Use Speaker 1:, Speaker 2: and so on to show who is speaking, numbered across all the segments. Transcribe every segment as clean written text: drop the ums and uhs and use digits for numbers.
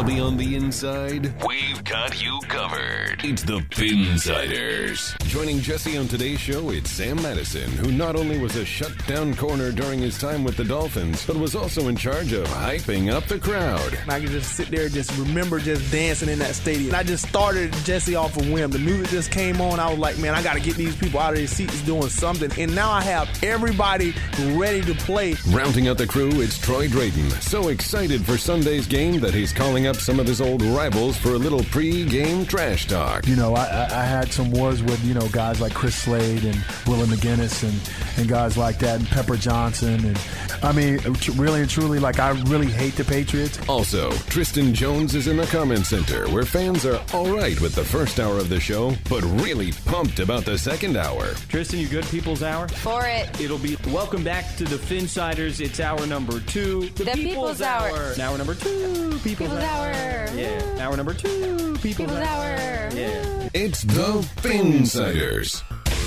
Speaker 1: Want to be on the inside? We've got you covered. It's the Pinsiders. Joining Jesse on today's show, it's Sam Madison, who not only was a shutdown corner during his time with the Dolphins, but was also in charge of hyping up the crowd.
Speaker 2: I could just sit there and just remember just dancing in that stadium. I just started Jesse off a whim. The music just came on. I was like, man, I got to get these people out of their seats doing something. And now I have everybody ready to play.
Speaker 1: Rounding out the crew, it's Troy Drayton. So excited for Sunday's game that he's calling up some of his old rivals for a little pre-game trash talk.
Speaker 3: You know, I had some wars with, you know, guys like Chris Slade and Willie McGinnis and guys like that, and Pepper Johnson. And I mean, really and truly, like, I really hate the Patriots.
Speaker 1: Also, Tristan Jones is in the comment center, where fans are all right with the first hour of the show, but really pumped about the second hour.
Speaker 4: Tristan, you good? People's Hour?
Speaker 5: For it.
Speaker 4: It'll be welcome back to the Finsiders. It's hour number 2.
Speaker 5: The People's Hour.
Speaker 4: Hour number 2. People's Hour. Yeah. Hour number 2. People's Hour. Yeah.
Speaker 1: It's the Finsiders.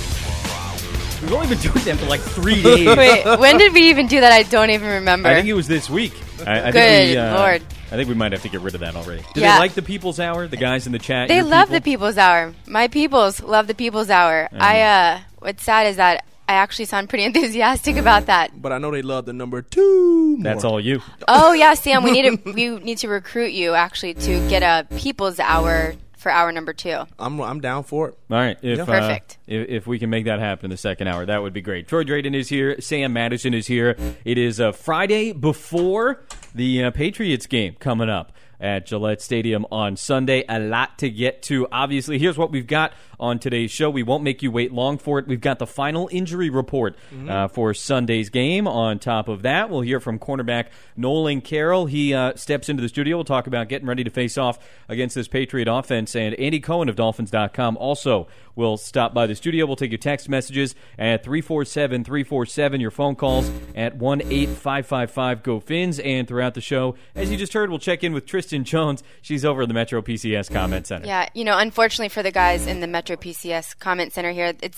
Speaker 4: We've only been doing them for like 3 days.
Speaker 5: Wait, when did we even do that? I don't even remember.
Speaker 4: I think it was this week. I
Speaker 5: Good
Speaker 4: think
Speaker 5: Lord.
Speaker 4: I think we might have to get rid of that already. Do
Speaker 5: Yeah.
Speaker 4: they like the People's Hour? The guys in the chat?
Speaker 5: They
Speaker 4: your
Speaker 5: love
Speaker 4: people?
Speaker 5: the People's Hour. My peoples love the People's Hour. What's sad is that I actually sound pretty enthusiastic about that.
Speaker 2: But I know they love the number 2 more.
Speaker 4: That's all you.
Speaker 5: Oh yeah, Sam, we need to recruit you actually to get a People's Hour for hour number 2.
Speaker 2: I'm down for it.
Speaker 4: All right.
Speaker 5: Perfect.
Speaker 4: If we can make that happen in the second hour, that would be great. Troy Drayton is here. Sam Madison is here. It is Friday before the Patriots game coming up at Gillette Stadium on Sunday. A lot to get to. Obviously, here's what we've got on today's show. We won't make you wait long for it. We've got the final injury report for Sunday's game. On top of that, we'll hear from cornerback Nolan Carroll. He steps into the studio. We'll talk about getting ready to face off against this Patriot offense. And Andy Cohen of Dolphins.com also will stop by the studio. We'll take your text messages at 347-347, your phone calls at 1-855-5-GO-FINS. And throughout the show, as you just heard, we'll check in with Tristan Jones. She's over in the Metro PCS Comment Center.
Speaker 5: Yeah, you know, unfortunately for the guys in the Metro PCS Comment Center here, it's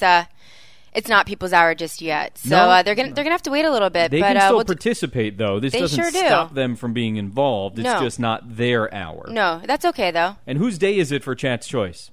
Speaker 5: not People's Hour just yet. So
Speaker 4: No.
Speaker 5: they're gonna have to wait a little bit.
Speaker 4: They
Speaker 5: but
Speaker 4: can still
Speaker 5: we'll
Speaker 4: participate, though. This
Speaker 5: They
Speaker 4: doesn't
Speaker 5: sure do.
Speaker 4: stop them from being involved. It's
Speaker 5: No.
Speaker 4: just not their hour.
Speaker 5: No, that's okay though.
Speaker 4: And whose day is it for Chat's Choice?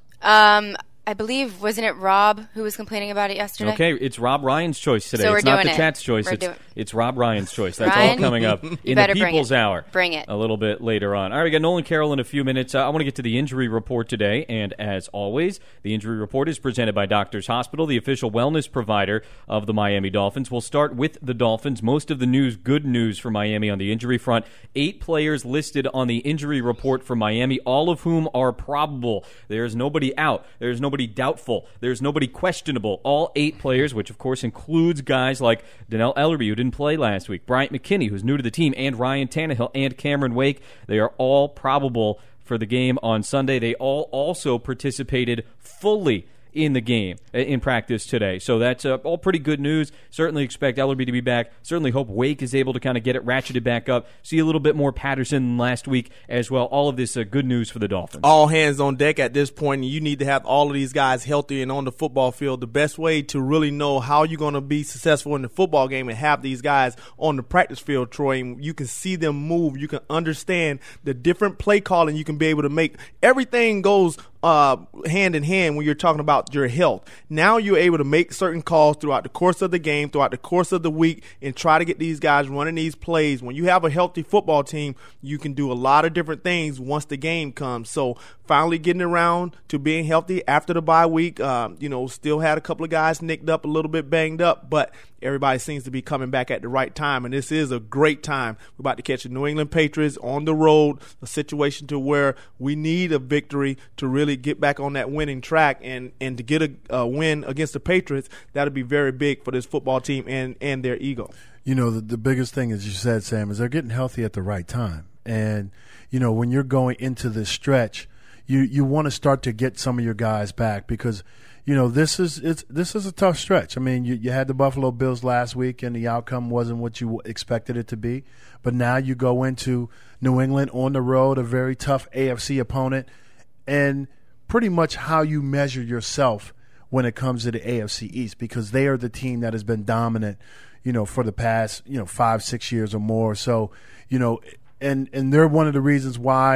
Speaker 5: I believe, wasn't it Rob who was complaining about it yesterday?
Speaker 4: Okay, it's Rob Ryan's choice today.
Speaker 5: So we're
Speaker 4: it's not
Speaker 5: doing
Speaker 4: the
Speaker 5: it.
Speaker 4: Chat's choice.
Speaker 5: We're
Speaker 4: It's Rob Ryan's choice. That's
Speaker 5: Ryan,
Speaker 4: all coming up in the
Speaker 5: better bring
Speaker 4: People's
Speaker 5: it.
Speaker 4: Hour.
Speaker 5: Bring it.
Speaker 4: A little bit later on. All right, we got Nolan Carroll in a few minutes. I want to get to the injury report today. And as always, the injury report is presented by Doctors Hospital, the official wellness provider of the Miami Dolphins. We'll start with the Dolphins. Most of the news, good news for Miami on the injury front. 8 players listed on the injury report for Miami, all of whom are probable. There's nobody out. There's nobody doubtful. There's nobody questionable. All 8 players, which of course includes guys like Donnell Ellerbe, who didn't play last week, Bryant McKinney, who's new to the team, and Ryan Tannehill and Cameron Wake. They are all probable for the game on Sunday. They all also participated fully in the game, in practice today. So that's all pretty good news. Certainly expect Ellerbe to be back. Certainly hope Wake is able to kind of get it ratcheted back up. See a little bit more Patterson than last week as well. All of this good news for the Dolphins.
Speaker 2: All hands on deck at this point, and you need to have all of these guys healthy and on the football field. The best way to really know how you're going to be successful in the football game and have these guys on the practice field, Troy, and you can see them move. You can understand the different play calling you can be able to make. Everything goes hand in hand when you're talking about your health. Now you're able to make certain calls throughout the course of the game, throughout the course of the week, and try to get these guys running these plays. When you have a healthy football team, you can do a lot of different things once the game comes. So finally getting around to being healthy after the bye week, still had a couple of guys nicked up, a little bit banged up, but everybody seems to be coming back at the right time, and this is a great time. We're about to catch the New England Patriots on the road, a situation to where we need a victory to really get back on that winning track, and to get a win against the Patriots. That'll be very big for this football team and their ego.
Speaker 3: You know, the biggest thing, as you said, Sam, is they're getting healthy at the right time. And, you know, when you're going into this stretch, you want to start to get some of your guys back because, you know, this is a tough stretch. I mean, you had the Buffalo Bills last week, and the outcome wasn't what you expected it to be. But now you go into New England on the road, a very tough AFC opponent, and pretty much how you measure yourself when it comes to the AFC East, because they are the team that has been dominant, you know, for the past, 5-6 years or more. So, you know, and they're one of the reasons why,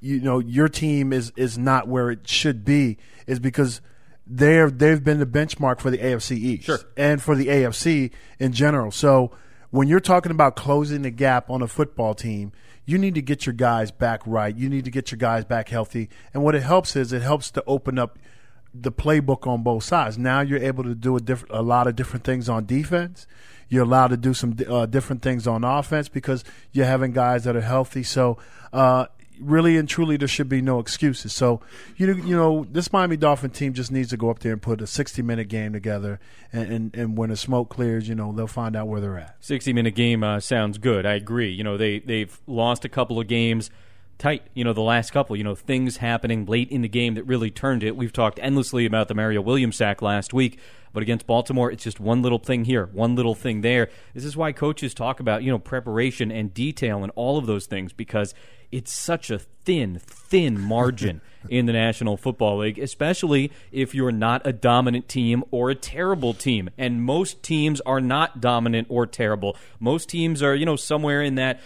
Speaker 3: your team is not where it should be is because they've been the benchmark for the AFC East and for the AFC in general. So when you're talking about closing the gap on a football team, you need to get your guys back right. You need to get your guys back healthy. And what it helps is it helps to open up the playbook on both sides. Now you're able to do a lot of different things on defense. You're allowed to do some different things on offense because you're having guys that are healthy. So really and truly, there should be no excuses. So, this Miami Dolphin team just needs to go up there and put a 60-minute game together, and when the smoke clears, they'll find out where they're at.
Speaker 4: 60-minute game sounds good. I agree. They've lost a couple of games tight, the last couple, things happening late in the game that really turned it. We've talked endlessly about the Mario Williams sack last week, but against Baltimore, it's just one little thing here, one little thing there. This is why coaches talk about, preparation and detail and all of those things, because it's such a thin margin in the National Football League, especially if you're not a dominant team or a terrible team. And most teams are not dominant or terrible. Most teams are, somewhere in that,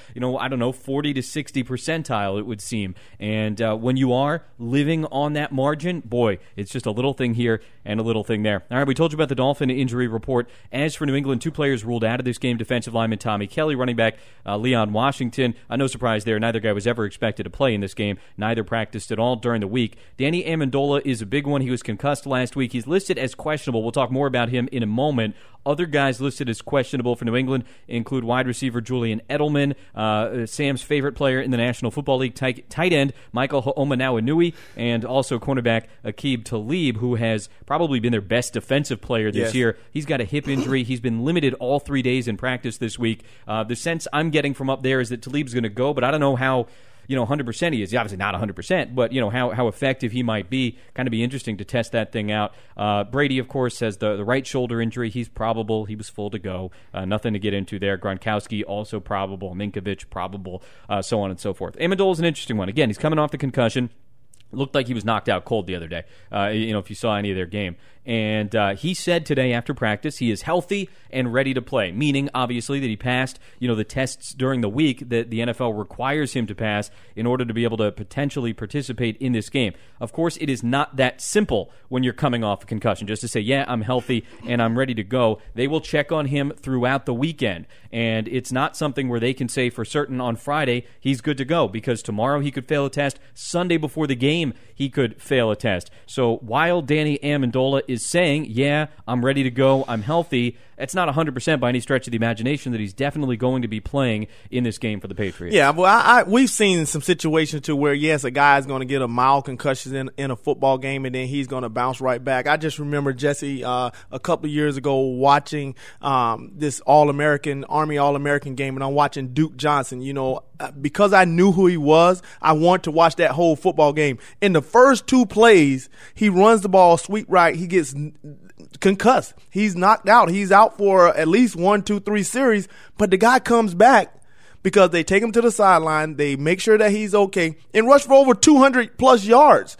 Speaker 4: 40 to 60 percentile, it would seem. And when you are living on that margin, boy, it's just a little thing here and a little thing there. All right, we told you about the Dolphin injury report. As for New England, 2 players ruled out of this game: defensive lineman Tommy Kelly, running back Leon Washington. No surprise there. Neither guy was ever expected to play in this game. Neither practiced at all during the week. Danny Amendola is a big one. He was concussed last week. He's listed as questionable. We'll talk more about him in a moment. Other guys listed as questionable for New England include wide receiver Julian Edelman, Sam's favorite player in the National Football League, tight end Michael Ho'omanawanui, and also cornerback Aqib Talib, who has probably been their best defensive player this year. He's got a hip injury. He's been limited all 3 days in practice this week. The sense I'm getting from up there is that Talib's going to go, but I don't know how 100% he is. He's obviously not 100%, but, how effective he might be. Kind of be interesting to test that thing out. Brady, of course, has the right shoulder injury. He's probable. He was full to go. Nothing to get into there. Gronkowski, also probable. Minkovic, probable, so on and so forth. Amendola's an interesting one. Again, he's coming off the concussion. Looked like he was knocked out cold the other day, if you saw any of their game. And he said today after practice he is healthy and ready to play, meaning, obviously, that he passed, the tests during the week that the NFL requires him to pass in order to be able to potentially participate in this game. Of course, it is not that simple when you're coming off a concussion, just to say, yeah, I'm healthy and I'm ready to go. They will check on him throughout the weekend, and it's not something where they can say for certain on Friday he's good to go, because tomorrow he could fail a test, Sunday before the game he could fail a test. So while Danny Amendola is saying, yeah, I'm ready to go, I'm healthy, it's not 100% by any stretch of the imagination that he's definitely going to be playing in this game for the Patriots.
Speaker 2: Yeah, well, we've seen some situations to where, yes, a guy's going to get a mild concussion in a football game, and then he's going to bounce right back. I just remember, Jesse, a couple of years ago watching this Army All-American game, and I'm watching Duke Johnson. Because I knew who he was, I wanted to watch that whole football game. In the first 2 plays, he runs the ball sweep right. He gets concussed. He's knocked out. He's out for at least 1, 2, 3 series. But the guy comes back because they take him to the sideline. They make sure that he's okay and rush for over 200-plus yards.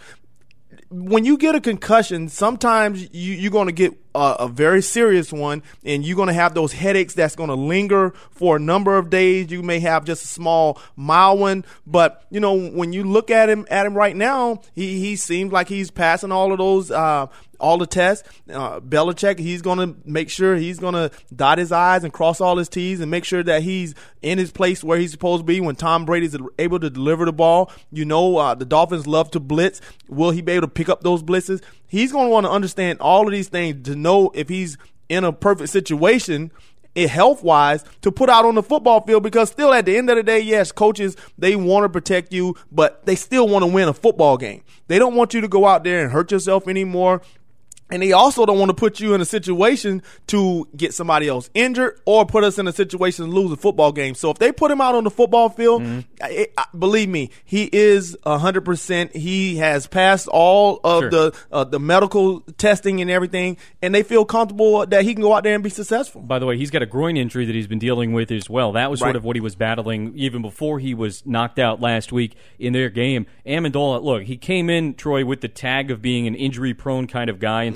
Speaker 2: When you get a concussion, sometimes you're going to get a very serious one, and you're going to have those headaches that's going to linger for a number of days. You may have just a small, mild one, but when you look at him right now, he seems like he's passing all of those all the tests. Belichick, he's going to make sure he's going to dot his I's and cross all his T's and make sure that he's in his place where he's supposed to be when Tom Brady's able to deliver the ball. The Dolphins love to blitz. Will he be able to pick up those blitzes? He's going to want to understand all of these things to know if he's in a perfect situation health-wise to put out on the football field, because still at the end of the day, yes, coaches, they want to protect you, but they still want to win a football game. They don't want you to go out there and hurt yourself anymore. And they also don't want to put you in a situation to get somebody else injured or put us in a situation to lose a football game. So if they put him out on the football field, believe me, he is 100%. He has passed all of the medical testing and everything, and they feel comfortable that he can go out there and be successful.
Speaker 4: By the way, he's got a groin injury that he's been dealing with as well. That was sort of what he was battling even before he was knocked out last week in their game. Amendola, look, he came in, Troy, with the tag of being an injury-prone kind of guy, and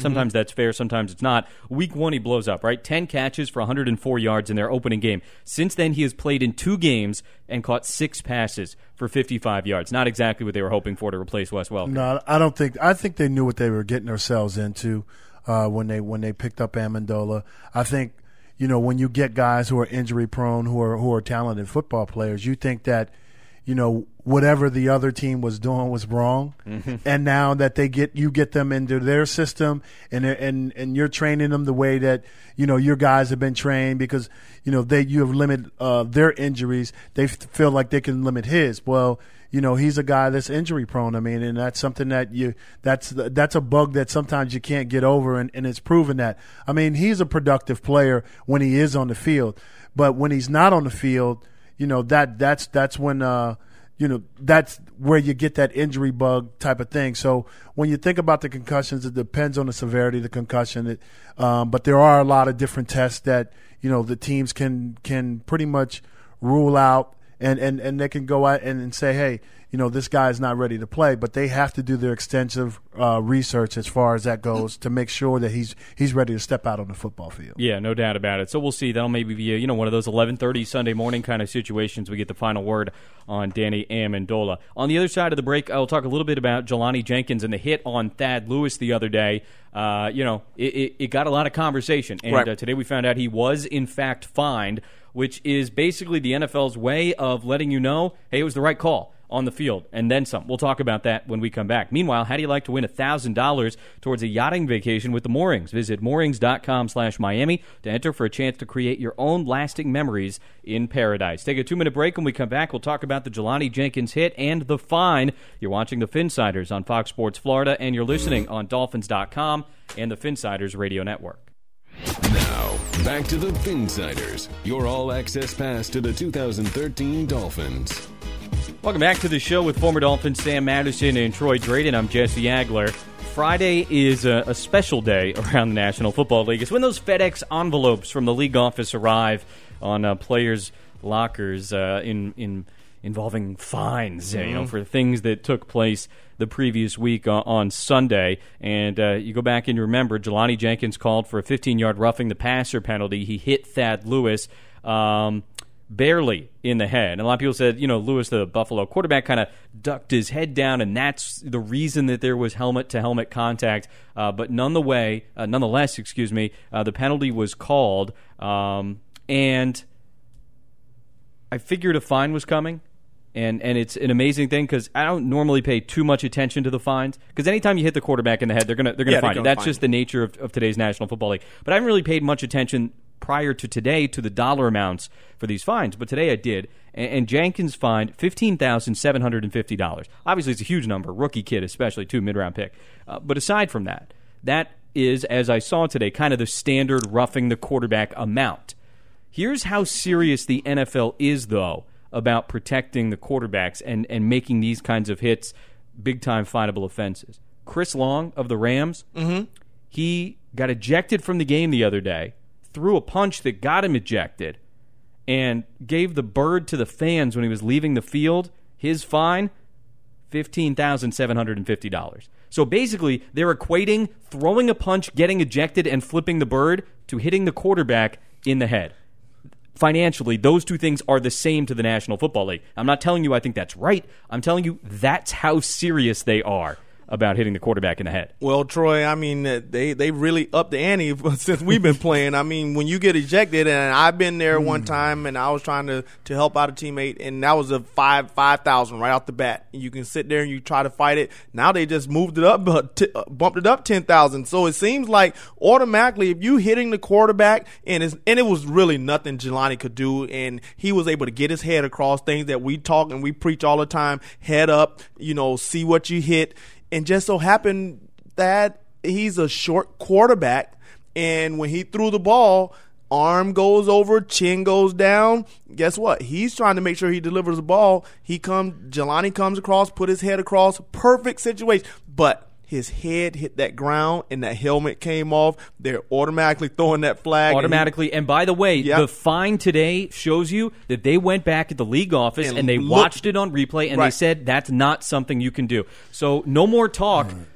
Speaker 4: Sometimes that's fair, sometimes it's not. Week 1, he blows up, right? 10 catches for 104 yards in their opening game. Since then, he has played in 2 games and caught 6 passes for 55 yards. Not exactly what they were hoping for to replace Wes Welker.
Speaker 3: No, I don't think. I think they knew what they were getting themselves into when they picked up Amendola. I think, when you get guys who are injury prone, who are talented football players, you think that, whatever the other team was doing was wrong, and now that you get them into their system, and you're training them the way that your guys have been trained, because you have limited their injuries. They feel like they can limit his. Well, he's a guy that's injury prone. I mean, and that's something that's a bug that sometimes you can't get over, and it's proven that. I mean, he's a productive player when he is on the field, but when he's not on the field, that's when that's where you get that injury bug type of thing. So when you think about the concussions, it depends on the severity of the concussion. But there are a lot of different tests that the teams can pretty much rule out, and they can go out and say, hey, this guy is not ready to play. But they have to do their extensive research as far as that goes to make sure that he's ready to step out on the football field.
Speaker 4: Yeah, no doubt about it. So we'll see. That'll maybe be one of those 11:30 Sunday morning kind of situations. We get the final word on Danny Amendola. On the other side of the break, I'll talk a little bit about Jelani Jenkins and the hit on Thad Lewis the other day. It got a lot of conversation, and today we found out he was in fact fined, which is basically the NFL's way of letting you know, hey, it was the right call on the field, and then some. We'll talk about that when we come back. Meanwhile, how do you like to win $1,000 towards a yachting vacation with the Moorings? Visit moorings.com/Miami to enter for a chance to create your own lasting memories in paradise. Take a 2-minute break. When we come back, we'll talk about the Jelani Jenkins hit and the fine. You're watching the Finsiders on Fox Sports Florida, and you're listening on Dolphins.com and the Finsiders Radio Network.
Speaker 1: Now, back to the Finsiders, your all-access pass to the 2013 Dolphins.
Speaker 4: Welcome back to the show with former Dolphins Sam Madison and Troy Drayton. I'm Jesse Agler. Friday is a special day around the National Football League. It's when those FedEx envelopes from the league office arrive on players' lockers involving fines, for things that took place the previous week on Sunday. And you go back and you remember Jelani Jenkins called for a 15-yard roughing the passer penalty. He hit Thad Lewis barely in the head. And a lot of people said, Lewis, the Buffalo quarterback, kind of ducked his head down, and that's the reason that there was helmet-to-helmet contact. But nonetheless, the penalty was called, and I figured a fine was coming. And it's an amazing thing because I don't normally pay too much attention to the fines, because anytime you hit the quarterback in the head, they're gonna fine you. That's just the nature of today's National Football League. But I haven't really paid much attention prior to today to the dollar amounts for these fines, but today I did. And Jenkins fined $15,750. Obviously, it's a huge number, rookie kid especially, too, mid-round pick. But aside from that, that is, as I saw today, kind of the standard roughing the quarterback amount. Here's how serious the NFL is, though, about protecting the quarterbacks and making these kinds of hits big-time finable offenses. Chris Long of the Rams, he got ejected from the game the other day, threw a punch that got him ejected, and gave the bird to the fans when he was leaving the field. His fine, $15,750. So basically, they're equating throwing a punch, getting ejected, and flipping the bird to hitting the quarterback in the head. Financially, those two things are the same to the National Football League. I'm not telling you I think that's right. I'm telling you that's how serious they are about hitting the quarterback in the head.
Speaker 2: Well, Troy, I mean, they really upped the ante since we've been playing. I mean, when you get ejected, and I've been there one time, and I was trying to help out a teammate, and that was a $5,000 right off the bat. You can sit there and you try to fight it. Now they just moved it up, bumped it up $10,000. So it seems like automatically, if you hitting the quarterback, and it was really nothing Jelani could do, and he was able to get his head across, things that we talk and we preach all the time, head up, see what you hit. And just so happened that he's a short quarterback, and when he threw the ball, arm goes over, chin goes down. Guess what? He's trying to make sure he delivers the ball. Jelani comes across, put his head across, perfect situation. But his head hit that ground, and that helmet came off. They're automatically throwing that flag.
Speaker 4: Automatically. And by the way, the fine today shows you that they went back at the league office and they watched it on replay, and they said that's not something you can do. So no more talk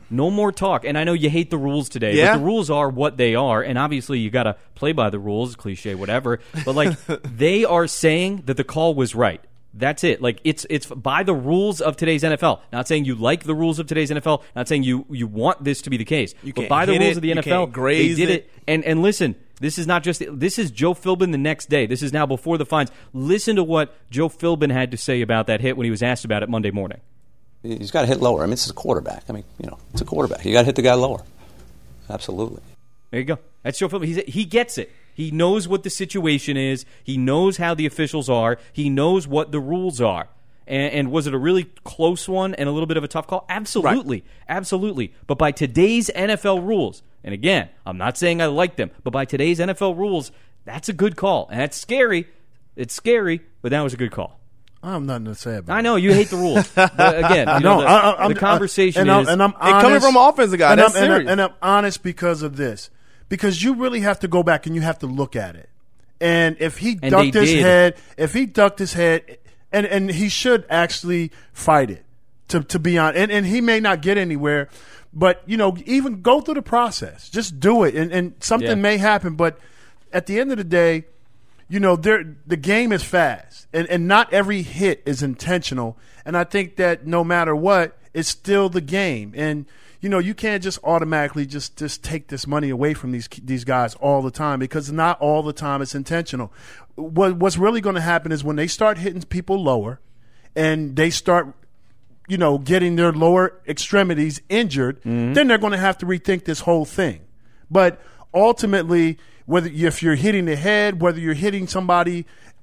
Speaker 4: No more talk. And I know you hate the rules today,
Speaker 2: Yeah.
Speaker 4: but the rules are what they are, and obviously you got to play by the rules, cliche, whatever. But like they are saying that the call was right. That's it. Like it's by the rules of today's NFL. Not saying you like the rules of today's NFL. Not saying you want this to be the case. But by the rules of the NFL, they did it. And listen, this is not just this is Joe Philbin the next day. This is now before the fines. Listen to what Joe Philbin had to say about that hit when he was asked about it Monday morning.
Speaker 6: He's got to hit lower. I mean, it's a quarterback. I mean, it's a quarterback. You got to hit the guy lower. Absolutely.
Speaker 4: There you go. That's Joe Philbin. He gets it. He knows what the situation is. He knows how the officials are. He knows what the rules are. And was it a really close one and a little bit of a tough call? Absolutely. Right. Absolutely. But by today's NFL rules, and again, I'm not saying I like them, but by today's NFL rules, that's a good call. And that's scary. It's scary, but that was a good call.
Speaker 3: I have nothing to say about it.
Speaker 4: I know, you hate the rules. But again, the conversation is...
Speaker 3: And I'm honest,
Speaker 2: coming from an offensive guy, that's serious.
Speaker 3: And I'm honest because of this. Because you really have to go back and you have to look at it. And if he ducked his head, and he should actually fight it, to be honest. And he may not get anywhere, but, even go through the process. Just do it. And something may happen. But at the end of the day, the game is fast. And not every hit is intentional. And I think that no matter what, it's still the game. And you can't just automatically just take this money away from these guys all the time, because not all the time it's intentional. What's really going to happen is when they start hitting people lower and they start, getting their lower extremities injured, then they're going to have to rethink this whole thing. But ultimately, if you're hitting the head, whether you're hitting somebody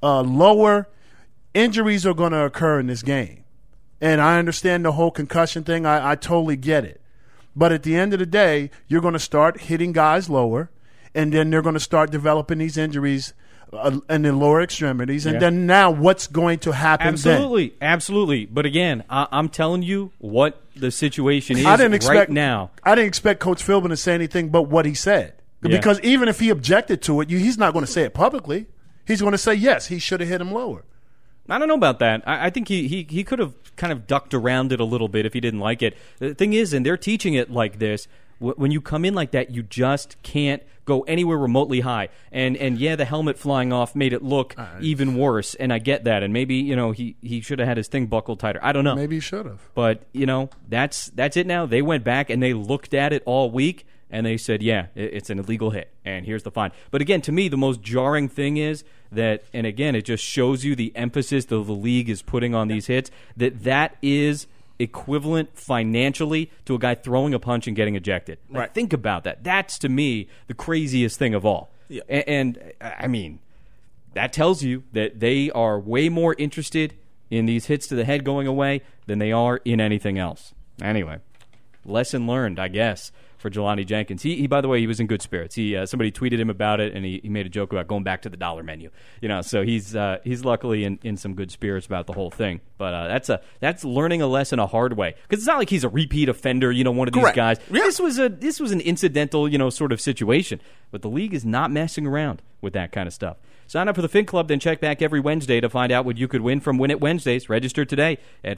Speaker 3: lower, injuries are going to occur in this game. And I understand the whole concussion thing. I totally get it. But at the end of the day, you're going to start hitting guys lower, and then they're going to start developing these injuries in the lower extremities. And then now what's going to happen
Speaker 4: Absolutely. But again, I'm telling you what the situation is right now.
Speaker 3: I didn't expect Coach Philbin to say anything but what he said. Yeah. Because even if he objected to it, he's not going to say it publicly. He's going to say, yes, he should have hit him lower.
Speaker 4: I don't know about that. I think he could have kind of ducked around it a little bit if he didn't like it. The thing is, and they're teaching it like this, when you come in like that, you just can't go anywhere remotely high. And the helmet flying off made it look even worse, and I get that. And maybe, he should have had his thing buckled tighter. I don't know.
Speaker 3: Maybe he should have.
Speaker 4: But, that's it now. They went back and they looked at it all week, and they said, yeah, it's an illegal hit, and here's the fine. But again, to me, the most jarring thing is that, and again, it just shows you the emphasis that the league is putting on these hits, that is equivalent financially to a guy throwing a punch and getting ejected. Right. Like, think about that. That's, to me, the craziest thing of all. Yeah. And I mean, that tells you that they are way more interested in these hits to the head going away than they are in anything else. Anyway, lesson learned, I guess, for Jelani Jenkins. He by the way, he was in good spirits. Somebody tweeted him about it, and he made a joke about going back to the dollar menu. So he's luckily in some good spirits about the whole thing. But that's learning a lesson a hard way, because it's not like he's a repeat offender. One of these guys. Yeah. This was an incidental sort of situation. But the league is not messing around with that kind of stuff. Sign up for the Fin Club, then check back every Wednesday to find out what you could win from Win It Wednesdays. Register today at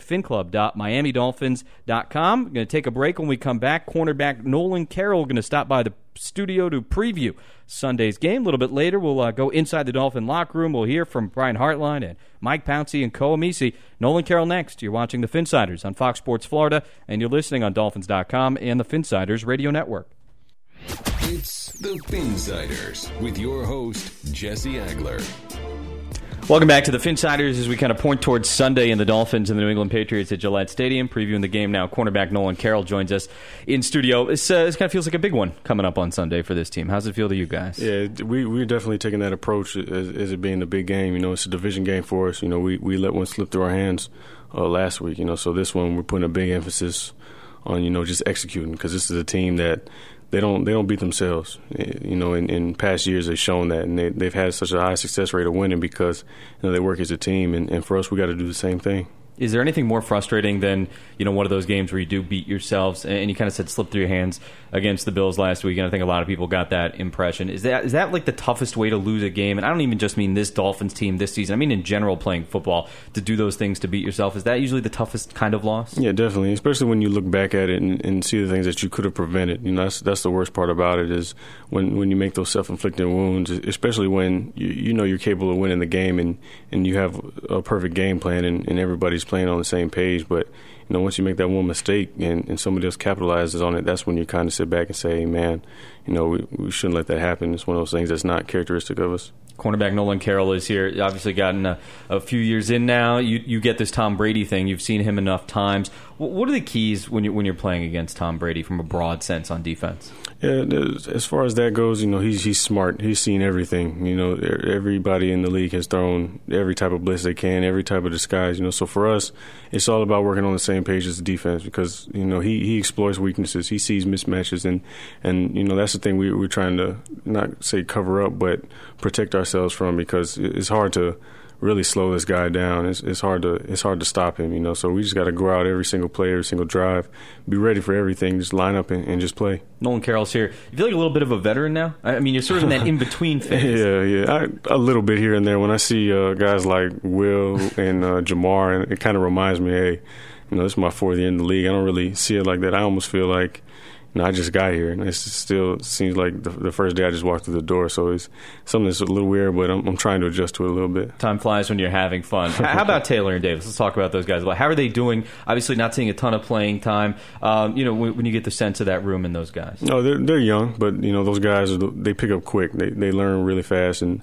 Speaker 4: finclub.miamidolphins.com. We're going to take a break. When we come back, cornerback Nolan Carroll going to stop by the studio to preview Sunday's game. A little bit later, we'll go inside the Dolphin locker room. We'll hear from Brian Hartline and Mike Pouncey and Ko Amisi. Nolan Carroll next. You're watching the Finsiders on Fox Sports Florida, and you're listening on Dolphins.com and the Finsiders Radio Network.
Speaker 1: It's the Finsiders with your host, Jesse Agler.
Speaker 4: Welcome back to the Finsiders as we kind of point towards Sunday and the Dolphins and the New England Patriots at Gillette Stadium. Previewing the game now, cornerback Nolan Carroll joins us in studio. This kind of feels like a big one coming up on Sunday for this team. How's it feel to you guys?
Speaker 7: Yeah, we're definitely taking that approach as it being a big game. It's a division game for us. We let one slip through our hands last week. So this one we're putting a big emphasis on just executing, because this is a team that they don't beat themselves. In past years they've shown that, and they've had such a high success rate of winning because they work as a team. And for us, we got to do the same thing.
Speaker 4: Is there anything more frustrating than, one of those games where you do beat yourselves, and you kind of said slip through your hands against the Bills last week, and I think a lot of people got that impression. Is that like the toughest way to lose a game? And I don't even just mean this Dolphins team this season. I mean in general playing football, to do those things to beat yourself. Is that usually the toughest kind of loss?
Speaker 7: Yeah, definitely, especially when you look back at it and see the things that you could have prevented. That's the worst part about it, is when you make those self-inflicted wounds, especially when you're capable of winning the game and you have a perfect game plan and everybody's playing on the same page. But once you make that one mistake and somebody else capitalizes on it, that's when you kind of sit back and say, man, we shouldn't let that happen. It's one of those things that's not characteristic of us.
Speaker 4: Cornerback Nolan Carroll is here. Obviously gotten a few years in now. You get this Tom Brady thing. You've seen him enough times. What are the keys when you're playing against Tom Brady from a broad sense on defense? Yeah,
Speaker 7: as far as that goes, he's smart. He's seen everything. Everybody in the league has thrown every type of blitz they can, every type of disguise. So for us, it's all about working on the same page as the defense, because he exploits weaknesses. He sees mismatches, and that's the thing we're trying to not say cover up, but protect ourselves from, because it's hard to really slow this guy down. It's hard to stop him. So we just got to go out every single play, every single drive, be ready for everything, just line up and just play.
Speaker 4: Nolan Carroll's here. You feel like a little bit of a veteran now? I mean, you're sort of in that in-between phase.
Speaker 7: Yeah. A little bit here and there. When I see guys like Will and Jamar, and it kind of reminds me, hey, this is my 4th year in the league. I don't really see it like that. I almost feel like I just got here, and it still seems like the first day I just walked through the door. So it's something that's a little weird, but I'm trying to adjust to it a little bit.
Speaker 4: Time flies when you're having fun. How about Taylor and Davis? Let's talk about those guys. How are they doing? Obviously not seeing a ton of playing time. When you get the sense of that room in those guys.
Speaker 7: No, they're young, but those guys, they pick up quick. They learn really fast, and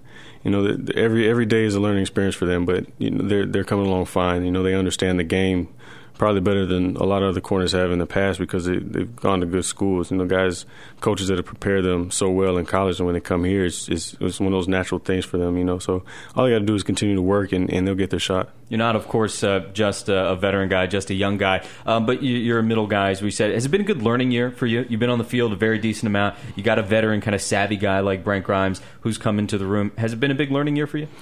Speaker 7: every day is a learning experience for them. But they're coming along fine. They understand the game probably better than a lot of other corners have in the past, because they've gone to good schools. Coaches that have prepared them so well in college, and when they come here, it's one of those natural things for them. So all they got to do is continue to work, and they'll get their shot.
Speaker 4: You're not, of course, just a veteran guy, just a young guy, but you're a middle guy, as we said. Has it been a good learning year for you? You've been on the field a very decent amount. You got a veteran, kind of savvy guy like Brent Grimes who's come into the room. Has it been a big learning year for you?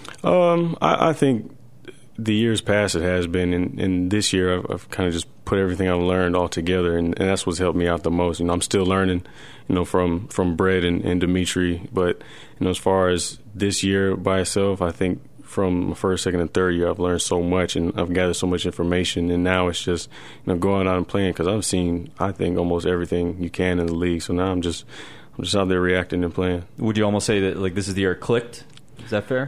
Speaker 7: I think the years past it has been, and this year I've kind of just put everything I've learned all together, and that's what's helped me out the most. I'm still learning, from Brett and Dimitri, but as far as this year by itself, I think from my first, second, and third year I've learned so much, and I've gathered so much information, and now it's just going out and playing, because I've seen, I think, almost everything you can in the league. So now I'm just out there reacting and playing.
Speaker 4: Would you almost say that this is the year it clicked? Is that fair?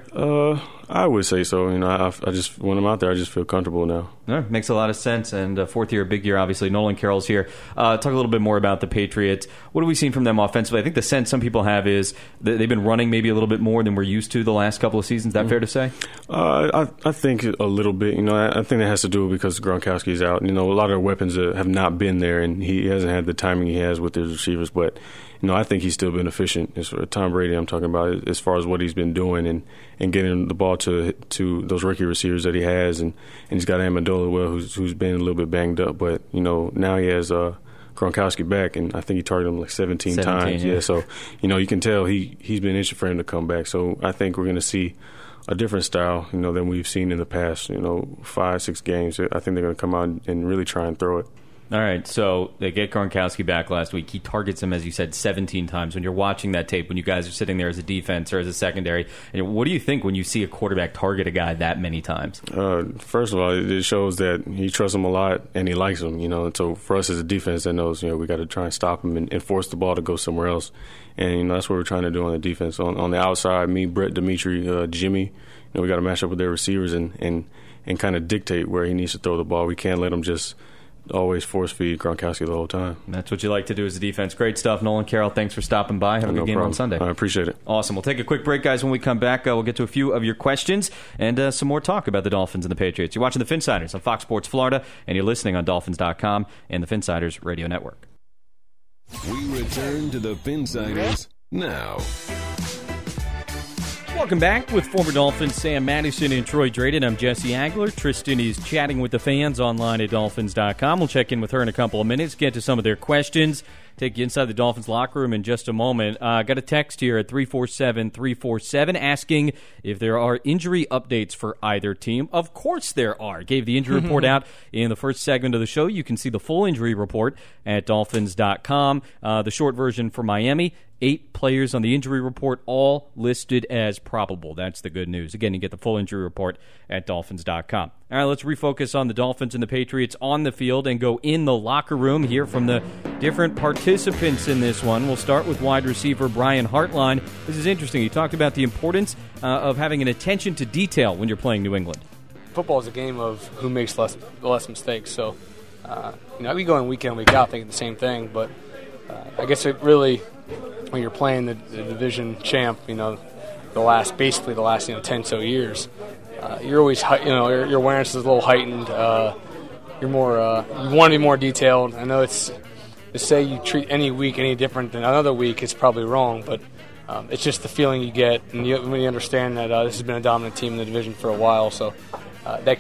Speaker 7: I would say so. I just, when I'm out there, I just feel comfortable now.
Speaker 4: No, makes a lot of sense. And fourth year, big year, obviously. Nolan Carroll's here. Talk a little bit more about the Patriots. What have we seen from them offensively? I think the sense some people have is that they've been running maybe a little bit more than we're used to the last couple of seasons. Is that fair to say?
Speaker 7: I think a little bit. I think that has to do because Gronkowski's out. A lot of their weapons have not been there, and he hasn't had the timing he has with his receivers. But I think he's still been efficient. It's Tom Brady I'm talking about, as far as what he's been doing and getting the ball to those rookie receivers that he has, and he's got Amendola who's been a little bit banged up, but now he has Gronkowski back, and I think he targeted him like 17 times. Yeah, so you can tell he's been itching for him to come back. So I think we're going to see a different style than we've seen in the past 5-6 games. I think they're going to come out and really try and throw it.
Speaker 4: All right, so they get Gronkowski back last week. He targets him, as you said, 17 times. When you're watching that tape, when you guys are sitting there as a defense or as a secondary, what do you think when you see a quarterback target a guy that many times?
Speaker 7: First of all, it shows that he trusts him a lot and he likes him. So for us as a defense that knows, we got to try and stop him and force the ball to go somewhere else. And that's what we're trying to do on the defense. On the outside, me, Brett, Dimitri, Jimmy, we got to match up with their receivers and kind of dictate where he needs to throw the ball. We can't let him just always force feed Gronkowski the whole time.
Speaker 4: That's what you like to do as a defense. Great stuff. Nolan Carroll, thanks for stopping by. Have a good game on Sunday.
Speaker 7: I appreciate it.
Speaker 4: Awesome. We'll take a quick break, guys. When we come back, we'll get to a few of your questions and some more talk about the Dolphins and the Patriots. You're watching the Finsiders on Fox Sports Florida, and you're listening on Dolphins.com and the Finsiders Radio Network.
Speaker 1: We return to the Finsiders now.
Speaker 4: Welcome back with former Dolphins Sam Madison and Troy Drayton. I'm Jesse Agler. Tristan is chatting with the fans online at Dolphins.com. We'll check in with her in a couple of minutes, get to some of their questions, take you inside the Dolphins locker room in just a moment. Got a text here at 347-347 asking if there are injury updates for either team. Of course there are. Gave the injury report out in the first segment of the show. You can see the full injury report at Dolphins.com. The short version for Miami, 8 players on the injury report, all listed as probable. That's the good news. Again, you get the full injury report at Dolphins.com. All right, let's refocus on the Dolphins and the Patriots on the field and go in the locker room, hear from the different participants in this one. We'll start with wide receiver Brian Hartline. This is interesting. He talked about the importance of having an attention to detail when you're playing New England.
Speaker 8: Football is a game of who makes less mistakes. So, we go in week in, week out thinking the same thing, but I guess it really, when you're playing the division champ, the last 10 so years, you're always, your awareness is a little heightened. You're more, you want to be more detailed. I know it's to say you treat any week any different than another week is probably wrong, but it's just the feeling you get, and when you understand that this has been a dominant team in the division for a while, so that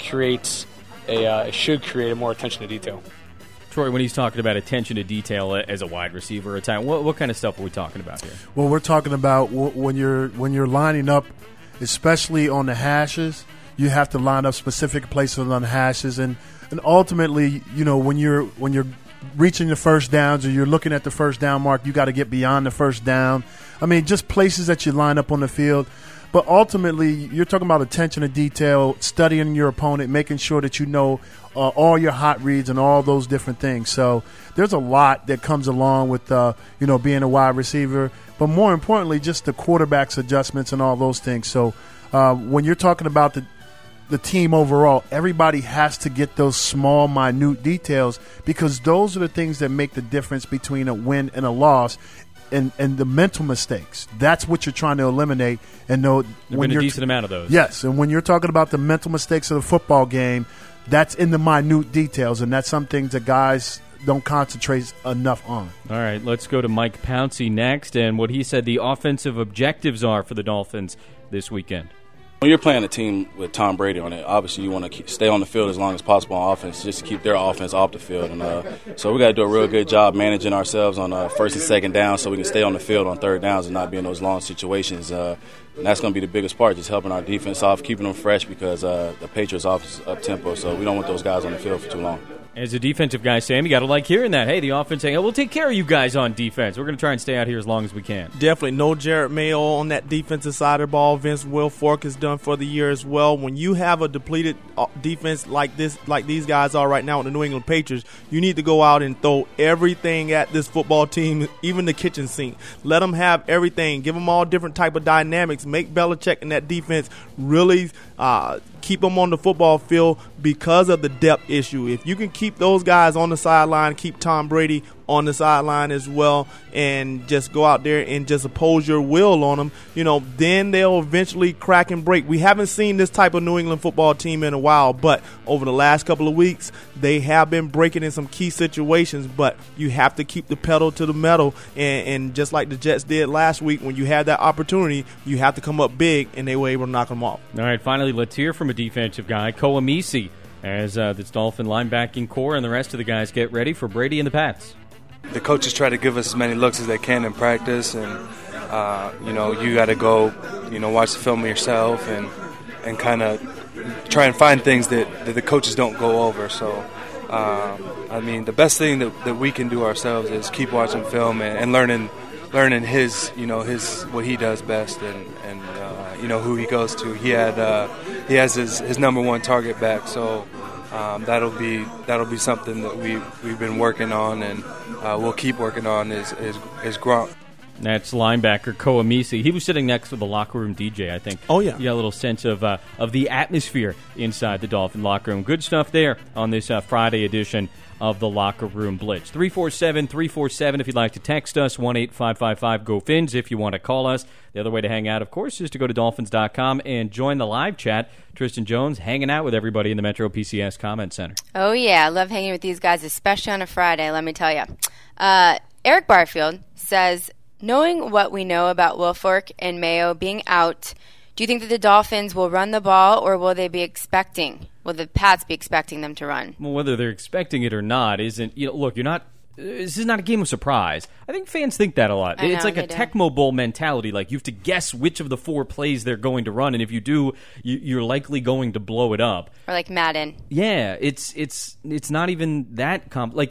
Speaker 8: should create a more attention to detail.
Speaker 4: Troy, when he's talking about attention to detail as a wide receiver, what kind of stuff are we talking about here?
Speaker 3: Well, we're talking about when you're lining up, especially on the hashes, you have to line up specific places on the hashes, and ultimately, when you're reaching the first downs or you're looking at the first down mark, you got to get beyond the first down. I mean, just places that you line up on the field. But ultimately, you're talking about attention to detail, studying your opponent, making sure that you know all your hot reads and all those different things. So there's a lot that comes along with being a wide receiver. But more importantly, just the quarterback's adjustments and all those things. So when you're talking about the team overall, everybody has to get those small, minute details, because those are the things that make the difference between a win and a loss. And the mental mistakes, that's what you're trying to eliminate. And know
Speaker 4: there's been a decent amount of those.
Speaker 3: Yes, and when you're talking about the mental mistakes of the football game, that's in the minute details, and that's some things that guys don't concentrate enough on.
Speaker 4: All right, let's go to Mike Pouncey next, and what he said the offensive objectives are for the Dolphins this weekend.
Speaker 9: When you're playing a team with Tom Brady on it, obviously you want to stay on the field as long as possible on offense, just to keep their offense off the field. And so we got to do a real good job managing ourselves on first and second down, so we can stay on the field on third downs and not be in those long situations. And that's going to be the biggest part, just helping our defense off, keeping them fresh, because the Patriots' offense is up-tempo, so we don't want those guys on the field for too long.
Speaker 4: As a defensive guy, Sam, you got to like hearing that. Hey, the offense saying, we'll take care of you guys on defense. We're going to try and stay out here as long as we can.
Speaker 2: Definitely. No Jared Mayo on that defensive side of the ball. Vince Wilfork is done for the year as well. When you have a depleted defense like these guys are right now with the New England Patriots, you need to go out and throw everything at this football team, even the kitchen sink. Let them have everything. Give them all different type of dynamics. Make Belichick and that defense really keep them on the football field because of the depth issue. If you can keep those guys on the sideline, keep Tom Brady on the sideline as well, and just go out there and just oppose your will on them, then they'll eventually crack and break. We haven't seen this type of New England football team in a while, but over the last couple of weeks, they have been breaking in some key situations, but you have to keep the pedal to the metal, and just like the Jets did last week, when you had that opportunity, you have to come up big, and they were able to knock them off.
Speaker 4: All right, finally, let's hear from a defensive guy, Koa Misi, as this Dolphin linebacking core and the rest of the guys get ready for Brady and the Pats.
Speaker 10: The coaches try to give us as many looks as they can in practice, and you got to go, watch the film yourself and kind of try and find things that the coaches don't go over. So, the best thing that we can do ourselves is keep watching film and learning his what he does best, and who he goes to. He has his number one target back, so. That'll be something that we've been working on, and we'll keep working on is Gronk.
Speaker 4: That's linebacker Koa Misi. He was sitting next to the locker room DJ, I think.
Speaker 2: Oh, yeah.
Speaker 4: You got a little sense of the atmosphere inside the Dolphin locker room. Good stuff there on this Friday edition of the Locker Room Blitz. 347-347 if you'd like to text us, 1-855-5-GO-FINS if you want to call us. The other way to hang out, of course, is to go to Dolphins.com and join the live chat. Tristan Jones hanging out with everybody in the Metro PCS Comment Center.
Speaker 5: Oh, yeah. I love hanging with these guys, especially on a Friday, let me tell you. Eric Barfield says, knowing what we know about Wilfork and Mayo being out, Do you think that the Dolphins will run the ball, or will the Pats be expecting them to run?
Speaker 4: Well, whether they're expecting it or not isn't, look, this is not a game of surprise. I think fans think that a lot. It's like a Tecmo Bowl mentality. Like, you have to guess which of the 4 plays they're going to run, and if you do, you're likely going to blow it up.
Speaker 5: Or like Madden.
Speaker 4: Yeah, it's not even that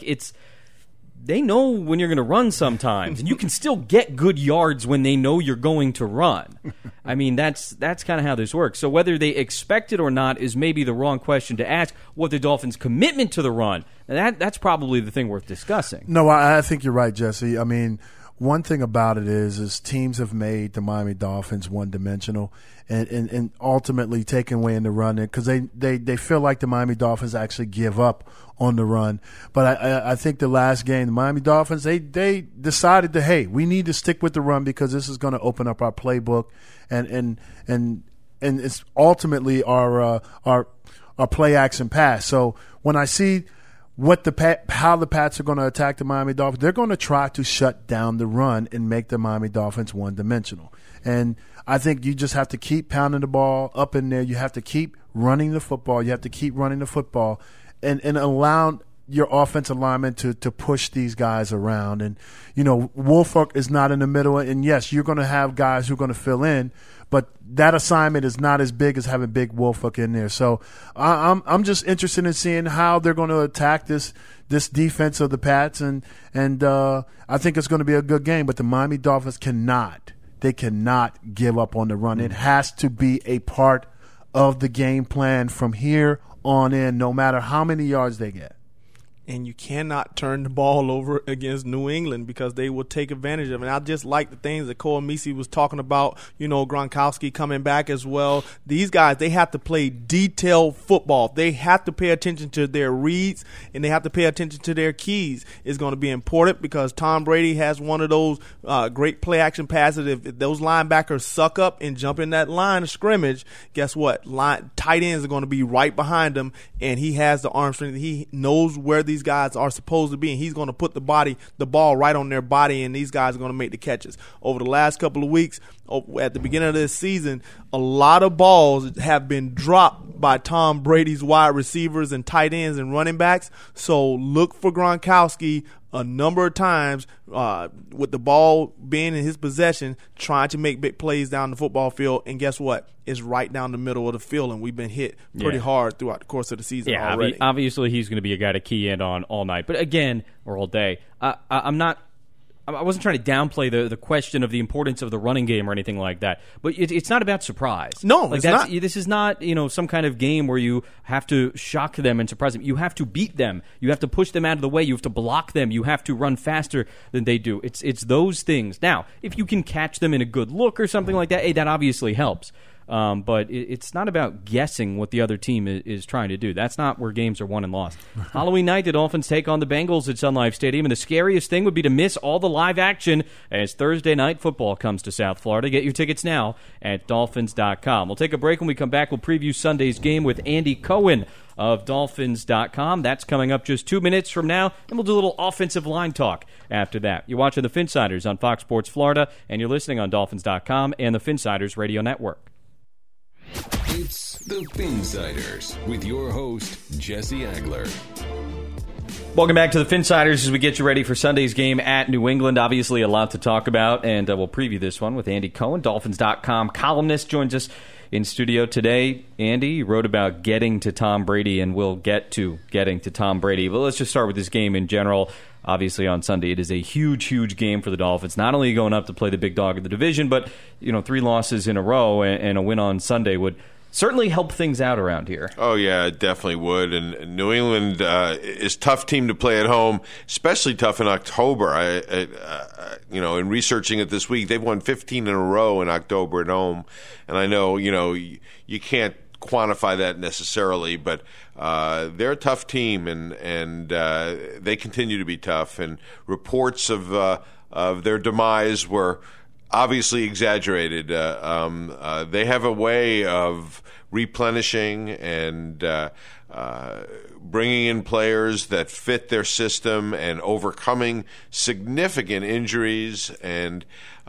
Speaker 4: they know when you're going to run sometimes, and you can still get good yards when they know you're going to run. I mean, that's kind of how this works. So whether they expect it or not is maybe the wrong question to ask. What the Dolphins' commitment to the run, that's probably the thing worth discussing.
Speaker 3: No, I think you're right, Jesse. I mean, one thing about it is teams have made the Miami Dolphins one-dimensional and ultimately taken away in the run because they feel like the Miami Dolphins actually give up on the run. But I think the last game, the Miami Dolphins, they decided that, hey, we need to stick with the run because this is going to open up our playbook and it's ultimately our play action pass. So when I see how the Pats are going to attack the Miami Dolphins, they're going to try to shut down the run and make the Miami Dolphins one-dimensional. And I think you just have to keep pounding the ball up in there. You have to keep running the football. You have to keep running the football and allow your offensive lineman to push these guys around. And, Wolfolk is not in the middle. And, yes, you're going to have guys who are going to fill in, but that assignment is not as big as having Big Wolfolk in there. So I'm just interested in seeing how they're going to attack this defense of the Pats. And I think it's going to be a good game. But the Miami Dolphins cannot give up on the run. It has to be a part of the game plan from here on in, no matter how many yards they get.
Speaker 2: And you cannot turn the ball over against New England because they will take advantage of it. And I just like the things that Cole Misi was talking about, Gronkowski coming back as well. These guys, they have to play detailed football. They have to pay attention to their reads, and they have to pay attention to their keys. It's going to be important because Tom Brady has one of those great play-action passes. If those linebackers suck up and jump in that line of scrimmage, guess what? Tight ends are going to be right behind him, and he has the arm strength. He knows where these guys are supposed to be, and he's going to put the ball right on their body, and these guys are going to make the catches. Over the last couple of weeks, at the beginning of this season, a lot of balls have been dropped by Tom Brady's wide receivers and tight ends and running backs. So look for Gronkowski a number of times with the ball being in his possession, trying to make big plays down the football field. And guess what? It's right down the middle of the field, and we've been hit pretty hard throughout the course of the season already.
Speaker 4: Obviously he's going to be a guy to key in on all night. But again, or all day, I wasn't trying to downplay the question of the importance of the running game or anything like that, but it's not about surprise.
Speaker 2: No, it's not.
Speaker 4: This is not some kind of game where you have to shock them and surprise them. You have to beat them. You have to push them out of the way. You have to block them. You have to run faster than they do. It's those things. Now, if you can catch them in a good look or something like that, hey, that obviously helps. But it's not about guessing what the other team is trying to do. That's not where games are won and lost. Halloween night, the Dolphins take on the Bengals at Sun Life Stadium, and the scariest thing would be to miss all the live action as Thursday night football comes to South Florida. Get your tickets now at Dolphins.com. We'll take a break. When we come back, we'll preview Sunday's game with Andy Cohen of Dolphins.com. That's coming up just 2 minutes from now, and we'll do a little offensive line talk after that. You're watching the Finsiders on Fox Sports Florida, and you're listening on Dolphins.com and the Finsiders Radio Network.
Speaker 1: It's the Finsiders with your host, Jesse Agler.
Speaker 4: Welcome back to the Finsiders as we get you ready for Sunday's game at New England. Obviously, a lot to talk about, and we'll preview this one with Andy Cohen, Dolphins.com columnist, joins us in studio today. Andy, you wrote about getting to Tom Brady, and we'll get to getting to Tom Brady. But let's just start with this game in general. Obviously, on Sunday, it is a huge, huge game for the Dolphins. Not only going up to play the big dog of the division, but 3 losses in a row and a win on Sunday would certainly help things out around here.
Speaker 11: Oh, yeah, it definitely would. And New England is a tough team to play at home, especially tough in October. In researching it this week, they've won 15 in a row in October at home. And I know, you can't quantify that necessarily, but they're a tough team, and they continue to be tough. And reports of their demise were obviously exaggerated. They have a way of replenishing and bringing in players that fit their system and overcoming significant injuries. And,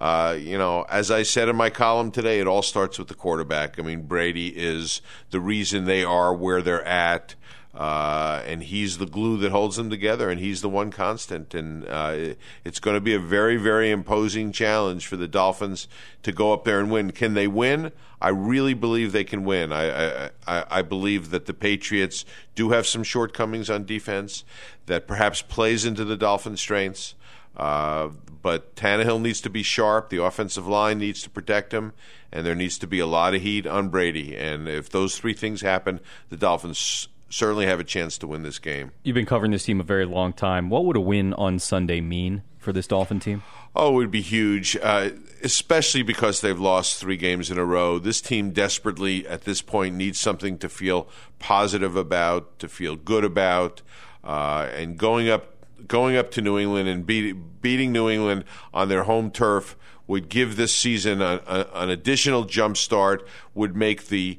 Speaker 11: as I said in my column today, it all starts with the quarterback. I mean, Brady is the reason they are where they're at. And he's the glue that holds them together, and he's the one constant. And it's going to be a very, very imposing challenge for the Dolphins to go up there and win. Can they win? I really believe they can win. I believe that the Patriots do have some shortcomings on defense that perhaps plays into the Dolphins' strengths. But Tannehill needs to be sharp. The offensive line needs to protect him, and there needs to be a lot of heat on Brady. And if those three things happen, the Dolphins certainly have a chance to win this game.
Speaker 4: You've been covering this team a very long time. What would a win on Sunday mean for this Dolphin team?
Speaker 11: Oh, it would be huge, especially because they've lost 3 games in a row. This team desperately, at this point, needs something to feel positive about, to feel good about, and going up to New England and beating New England on their home turf would give this season an additional jump start, would make the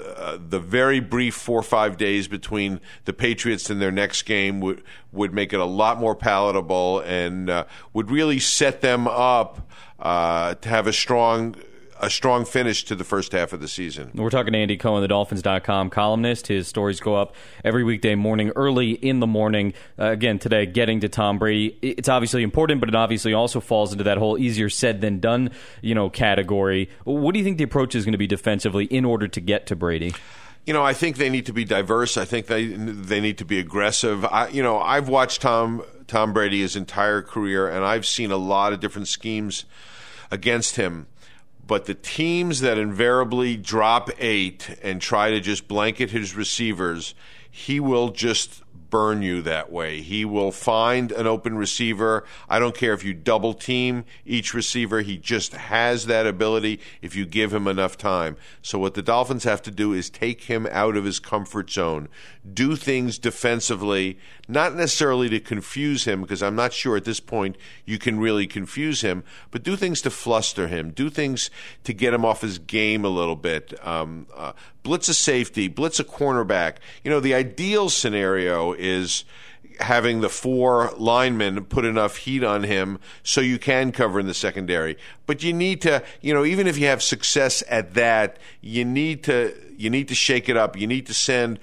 Speaker 11: very brief 4 or 5 days between the Patriots and their next game would make it a lot more palatable, and would really set them up to have a strong finish to the first half of the season.
Speaker 4: We're talking to Andy Cohen, the Dolphins.com columnist. His stories go up every weekday morning, early in the morning. Again, today, getting to Tom Brady. It's obviously important, but it obviously also falls into that whole easier said than done, category. What do you think the approach is going to be defensively in order to get to Brady?
Speaker 11: I think they need to be diverse. I think they need to be aggressive. I've watched Tom Brady his entire career, and I've seen a lot of different schemes against him. But the teams that invariably drop 8 and try to just blanket his receivers, he will just burn you that way. He will find an open receiver. I don't care if you double team each receiver. He just has that ability if you give him enough time. So what the Dolphins have to do is take him out of his comfort zone. Do things defensively, not necessarily to confuse him, because I'm not sure at this point you can really confuse him, but do things to fluster him. Do things to get him off his game a little bit. Blitz a safety, blitz a cornerback. The ideal scenario is having the 4 linemen put enough heat on him so you can cover in the secondary. But you need to, even if you have success at that, you need to shake it up. You need to send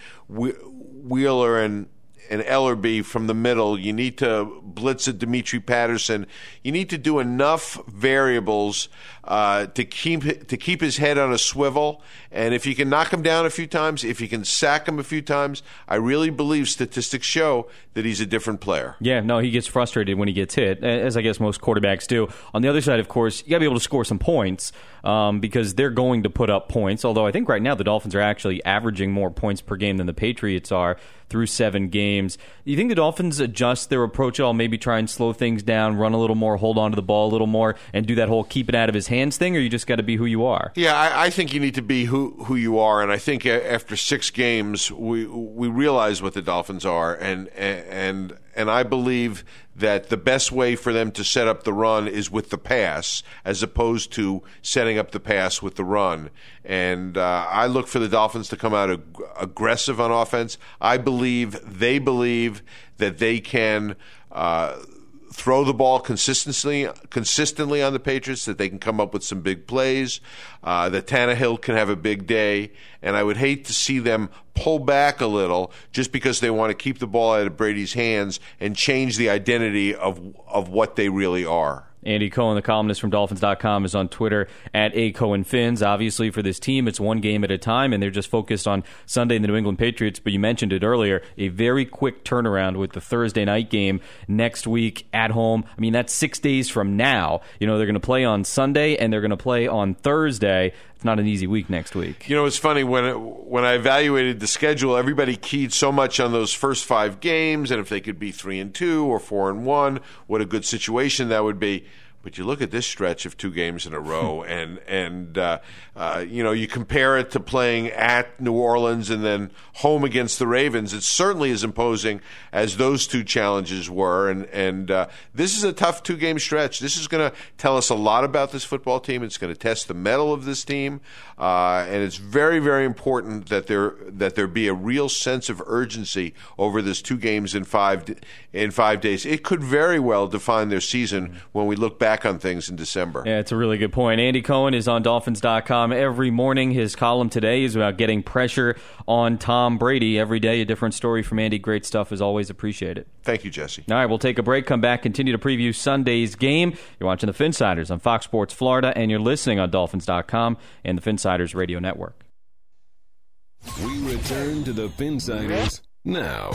Speaker 11: Wheeler and Ellerby from the middle. You need to blitz a Dimitri Patterson. You need to do enough variables to keep his head on a swivel. And if you can knock him down a few times, if you can sack him a few times, I really believe statistics show that he's a different player.
Speaker 4: Yeah, no, he gets frustrated when he gets hit, as I guess most quarterbacks do. On the other side, of course, you got to be able to score some points because they're going to put up points, although I think right now the Dolphins are actually averaging more points per game than the Patriots are through 7 games. Do you think the Dolphins adjust their approach at all, maybe try and slow things down, run a little more, hold on to the ball a little more, and do that whole keep it out of his hands thing, or you just got to be who you are?
Speaker 11: Yeah, I think you need to be who you are, and I think after 6 games we realize what the Dolphins are, and I believe that the best way for them to set up the run is with the pass as opposed to setting up the pass with the run. And I look for the Dolphins to come out aggressive on offense. They believe that they can throw the ball consistently on the Patriots, that they can come up with some big plays, that Tannehill can have a big day. And I would hate to see them pull back a little just because they want to keep the ball out of Brady's hands and change the identity of what they really are.
Speaker 4: Andy Cohen, the columnist from Dolphins.com, is on Twitter at @ACohenFins. Obviously, for this team, it's one game at a time, and they're just focused on Sunday and the New England Patriots. But you mentioned it earlier, a very quick turnaround with the Thursday night game next week at home. I mean, that's 6 days from now. They're going to play on Sunday, and they're going to play on Thursday. It's not an easy week next week.
Speaker 11: It's funny, when I evaluated the schedule, everybody keyed so much on those first 5 games, and if they could be 3-2 or 4-1, what a good situation that would be. But you look at this stretch of 2 games in a row, and you compare it to playing at New Orleans and then home against the Ravens. It's certainly as imposing as those 2 challenges were. And this is a tough 2-game stretch. This is going to tell us a lot about this football team. It's going to test the mettle of this team, and it's very, very important that there be a real sense of urgency over this 2 games in 5 days. It could very well define their season when we look back on things in December.
Speaker 4: Yeah, it's a really good point. Andy Cohen is on Dolphins.com every morning. His column today is about getting pressure on Tom Brady. Every day, a different story from Andy. Great stuff as always. Appreciate it.
Speaker 11: Thank you, Jesse.
Speaker 4: All right, we'll take a break, come back, continue to preview Sunday's game. You're watching the Finsiders on Fox Sports Florida, and you're listening on Dolphins.com and the Finsiders Radio Network.
Speaker 1: We return to the Finsiders now.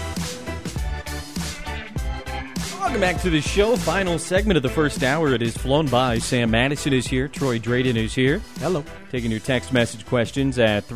Speaker 4: Welcome back to the show. Final segment of the first hour. It has flown by. Sam Madison is here. Troy Drayden is here.
Speaker 2: Hello.
Speaker 4: Taking your text message questions at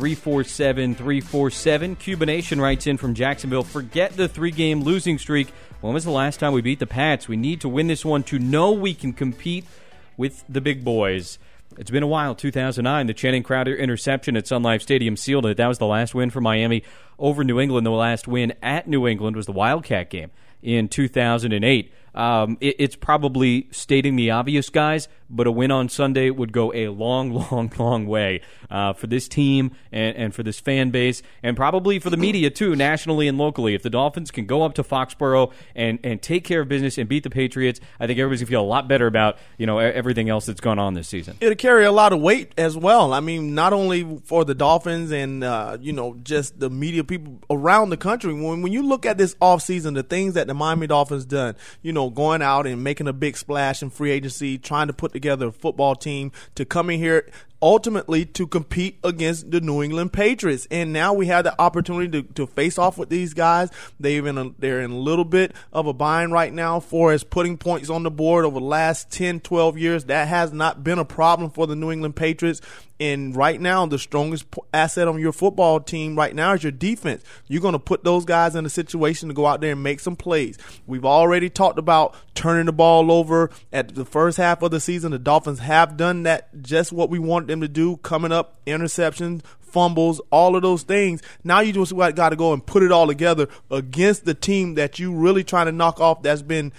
Speaker 4: 347-347. Cuba Nation writes in from Jacksonville. Forget the 3-game losing streak. When was the last time we beat the Pats? We need to win this one to know we can compete with the big boys. It's been a while. 2009, the Channing Crowder interception at Sun Life Stadium sealed it. That was the last win for Miami over New England. The last win at New England was the Wildcat game in 2008. It's probably stating the obvious, guys, but a win on Sunday would go a long, long, long way for this team and for this fan base, and probably for the media, too, nationally and locally. If the Dolphins can go up to Foxborough and take care of business and beat the Patriots, I think everybody's going to feel a lot better about everything else that's gone on this season.
Speaker 2: It'll carry a lot of weight as well. I mean, not only for the Dolphins and, just the media people around the country. When you look at this offseason, the things that the Miami Dolphins done, going out and making a big splash in free agency, trying to put together a football team to come in here ultimately to compete against the New England Patriots. And now we have the opportunity to face off with these guys. They're in a little bit of a bind right now for as putting points on the board over the last 10, 12 years. That has not been a problem for the New England Patriots. And right now, the strongest asset on your football team right now is your defense. You're going to put those guys in a situation to go out there and make some plays. We've already talked about turning the ball over at the first half of the season. The Dolphins have done that, just what we wanted them to do, coming up, interceptions, fumbles, all of those things. Now you just got to go and put it all together against the team that you really trying to knock off that's been,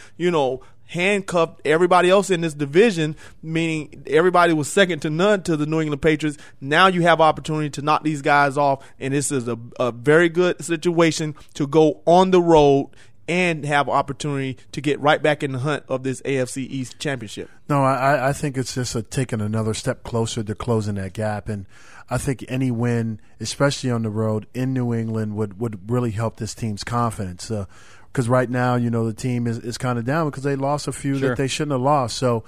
Speaker 2: handcuffed everybody else in this division, meaning everybody was second to none to the New England Patriots. Now you have opportunity to knock these guys off, and this is a very good situation to go on the road and have opportunity to get right back in the hunt of this AFC East championship.
Speaker 3: No, I think it's just taking another step closer to closing that gap. And I think any win, especially on the road in New England, would really help this team's confidence. Because right now, the team is kind of down because they lost a few that they shouldn't have lost. So,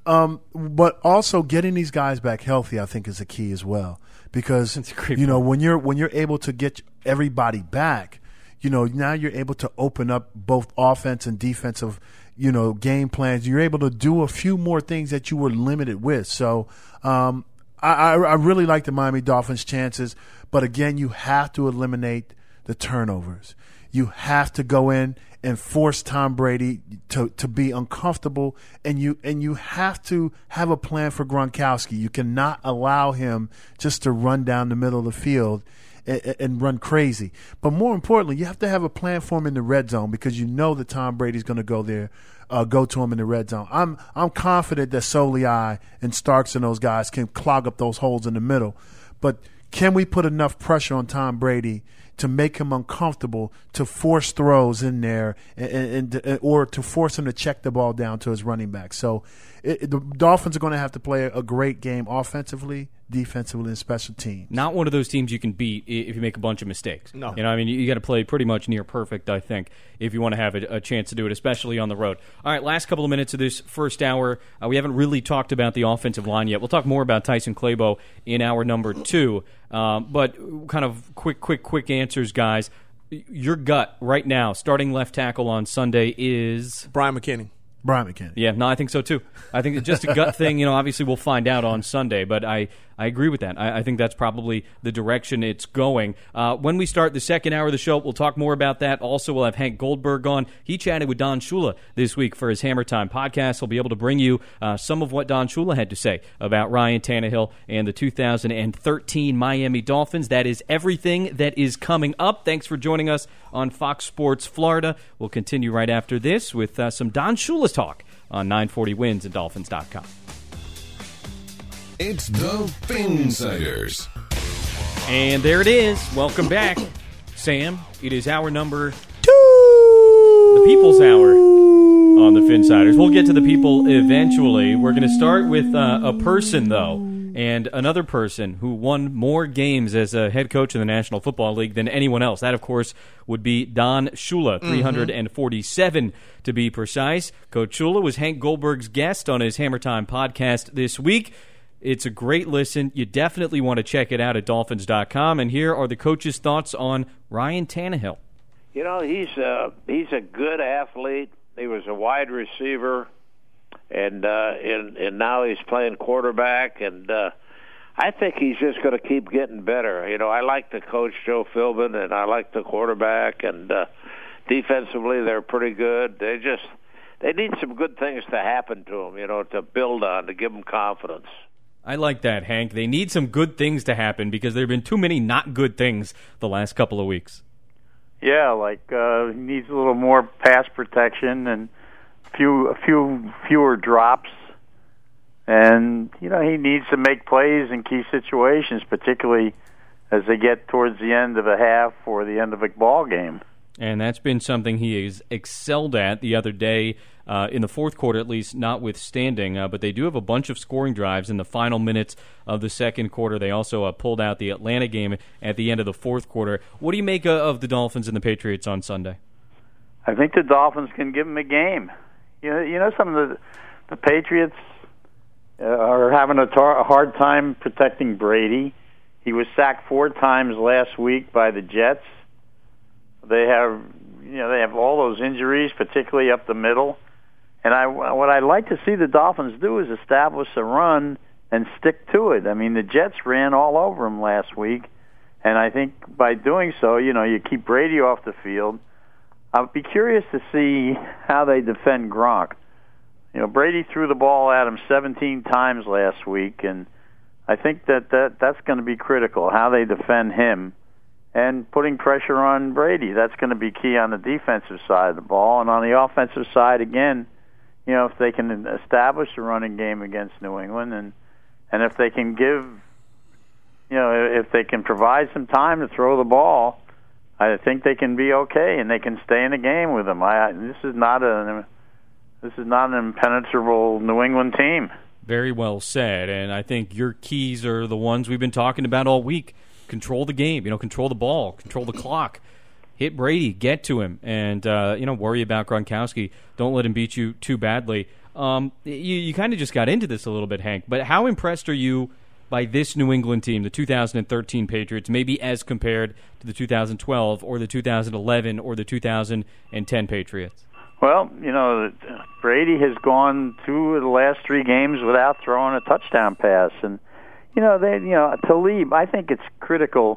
Speaker 3: but also getting these guys back healthy, I think, is the key as well. Because, when you're able to get everybody back, now you're able to open up both offense and defensive, game plans. You're able to do a few more things that you were limited with. So I really like the Miami Dolphins' chances. But, again, you have to eliminate the turnovers. You have to go in and force Tom Brady to be uncomfortable, and you have to have a plan for Gronkowski. You cannot allow him just to run down the middle of the field and run crazy. But more importantly, you have to have a plan for him in the red zone, because that Tom Brady's going to go there, go to him in the red zone. I'm confident that Soliai and Starks and those guys can clog up those holes in the middle. But can we put enough pressure on Tom Brady to make him uncomfortable, to force throws in there, or to force him to check the ball down to his running back? So the Dolphins are going to have to play a great game offensively, defensively, and special teams.
Speaker 4: Not one of those teams you can beat if you make a bunch of mistakes.
Speaker 2: No.
Speaker 4: You got to play pretty much near perfect, I think, if you want to have a chance to do it, especially on the road. All right, last couple of minutes of this first hour. We haven't really talked about the offensive line yet. We'll talk more about Tyson Clabo in hour number 2. But kind of quick answers, guys. Your gut right now, starting left tackle on Sunday is?
Speaker 2: Brian McKinney.
Speaker 3: Brian McKinney.
Speaker 4: Yeah, no, I think so too. I think it's just a gut thing. Obviously we'll find out on Sunday, but I agree with that. I think that's probably the direction it's going. When we start the second hour of the show, we'll talk more about that. Also, we'll have Hank Goldberg on. He chatted with Don Shula this week for his Hammer Time podcast. He'll be able to bring you some of what Don Shula had to say about Ryan Tannehill and the 2013 Miami Dolphins. That is everything that is coming up. Thanks for joining us on Fox Sports Florida. We'll continue right after this with some Don Shula talk on 940 Wins and Dolphins.com.
Speaker 1: It's the Phinsiders.
Speaker 4: And there it is. Welcome back, Sam. It is hour number 2. The People's Hour on the Phinsiders. We'll get to the people eventually. We're going to start with a person, though, and another person who won more games as a head coach in the National Football League than anyone else. That, of course, would be Don Shula, 347 to be precise. Coach Shula was Hank Goldberg's guest on his Hammer Time podcast this week. It's a great listen. You definitely want to check it out at Dolphins.com. And here are the coach's thoughts on Ryan Tannehill.
Speaker 12: He's a good athlete. He was a wide receiver, and now he's playing quarterback. And I think he's just going to keep getting better. I like the coach, Joe Philbin, and I like the quarterback. And defensively, they're pretty good. They need some good things to happen to him, to build on, to give him confidence.
Speaker 4: I like that, Hank. They need some good things to happen because there have been too many not good things the last couple of weeks.
Speaker 13: Yeah, he needs a little more pass protection and fewer drops. And, he needs to make plays in key situations, particularly as they get towards the end of a half or the end of a ball game.
Speaker 4: And that's been something he has excelled at the other day, in the fourth quarter at least, notwithstanding. But they do have a bunch of scoring drives in the final minutes of the second quarter. They also pulled out the Atlanta game at the end of the fourth quarter. What do you make of the Dolphins and the Patriots on Sunday?
Speaker 13: I think the Dolphins can give them a game. Some of the Patriots are having a hard time protecting Brady. He was sacked 4 times last week by the Jets. They have all those injuries, particularly up the middle. And what I'd like to see the Dolphins do is establish a run and stick to it. I mean, the Jets ran all over them last week, and I think by doing so, you keep Brady off the field. I'll be curious to see how they defend Gronk. Brady threw the ball at him 17 times last week, and I think that's going to be critical, how they defend him. And putting pressure on Brady, that's going to be key on the defensive side of the ball. And on the offensive side, again, if they can establish a running game against New England, and if they can if they can provide some time to throw the ball, I think they can be okay, and they can stay in the game with them. This is not an impenetrable New England team.
Speaker 4: Very well said, and I think your keys are the ones we've been talking about all week. Control the game, control the ball, control the clock, hit Brady, get to him, and worry about Gronkowski. Don't let him beat you too badly. You kind of just got into this a little bit, Hank, but how impressed are you by this New England team, the 2013 Patriots, maybe as compared to the 2012 or the 2011 or the 2010 Patriots?
Speaker 13: Well, Brady has gone 2 of the last 3 games without throwing a touchdown pass, and Talib, I think it's critical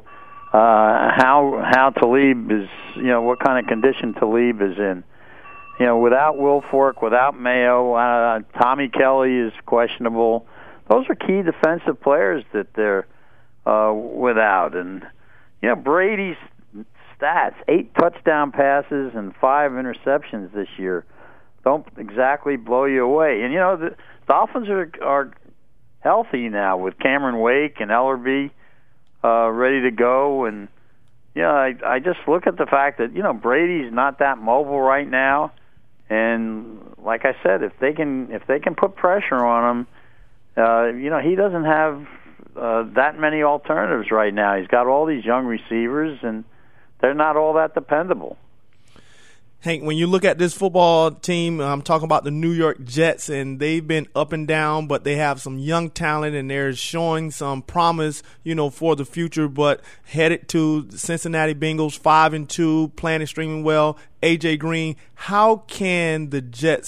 Speaker 13: how Talib is, what kind of condition Talib is in. Without Wilfork, without Mayo, Tommy Kelly is questionable. Those are key defensive players that they're without. And, Brady's stats, 8 touchdown passes and 5 interceptions this year, don't exactly blow you away. And, the Dolphins are healthy now with Cameron Wake and Ellerby ready to go, and I just look at the fact that Brady's not that mobile right now, and like I said, if they can put pressure on him, he doesn't have that many alternatives right now. He's got all these young receivers, and they're not all that dependable.
Speaker 2: Hank, when you look at this football team, I'm talking about the New York Jets, and they've been up and down, but they have some young talent, and they're showing some promise, for the future, but headed to the Cincinnati Bengals, 5-2, playing extremely well. A.J. Green, how can the Jets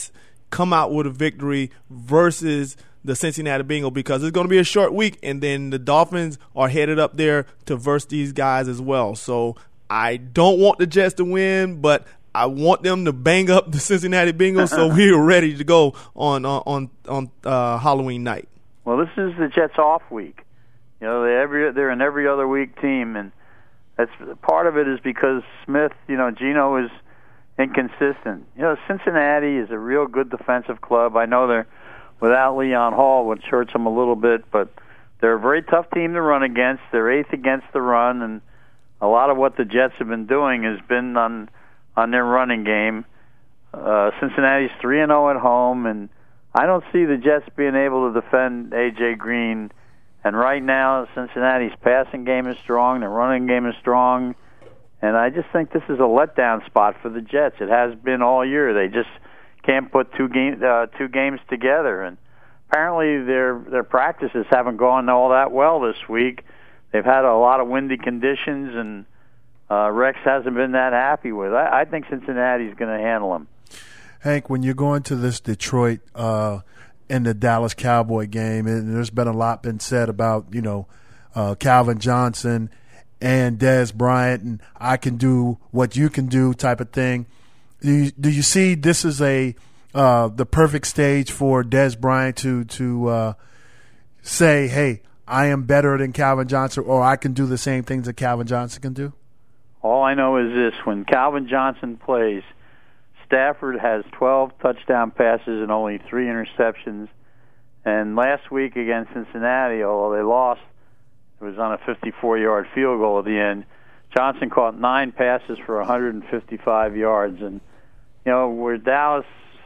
Speaker 2: come out with a victory versus the Cincinnati Bengals, because it's going to be a short week, and then the Dolphins are headed up there to verse these guys as well. So I don't want the Jets to win, but I want them to bang up the Cincinnati Bengals so we're ready to go on Halloween night.
Speaker 13: Well, this is the Jets' off week. You know, they're an every other week team, and that's part of it is because Smith, Geno is inconsistent. Cincinnati is a real good defensive club. I know they're without Leon Hall, which hurts them a little bit, but they're a very tough team to run against. They're 8th against the run, and a lot of what the Jets have been doing has been on their running game. Cincinnati's 3-0 at home, and I don't see the Jets being able to defend A.J. Green. And right now, Cincinnati's passing game is strong, their running game is strong, and I just think this is a letdown spot for the Jets. It has been all year. They just can't put two games together, and apparently their practices haven't gone all that well this week. They've had a lot of windy conditions, and Rex hasn't been that happy with it. I think Cincinnati's going to handle them.
Speaker 3: Hank, when you're going to this Detroit in the Dallas Cowboy game, and there's been a lot been said about Calvin Johnson and Dez Bryant, and I can do what you can do type of thing. Do you see this is the perfect stage for Dez Bryant to say, hey, I am better than Calvin Johnson, or I can do the same things that Calvin Johnson can do?
Speaker 13: All I know is this: when Calvin Johnson plays, Stafford has 12 touchdown passes and only 3 interceptions. And last week against Cincinnati, although they lost, it was on a 54-yard field goal at the end. Johnson caught 9 passes for 155 yards. And, where Dallas,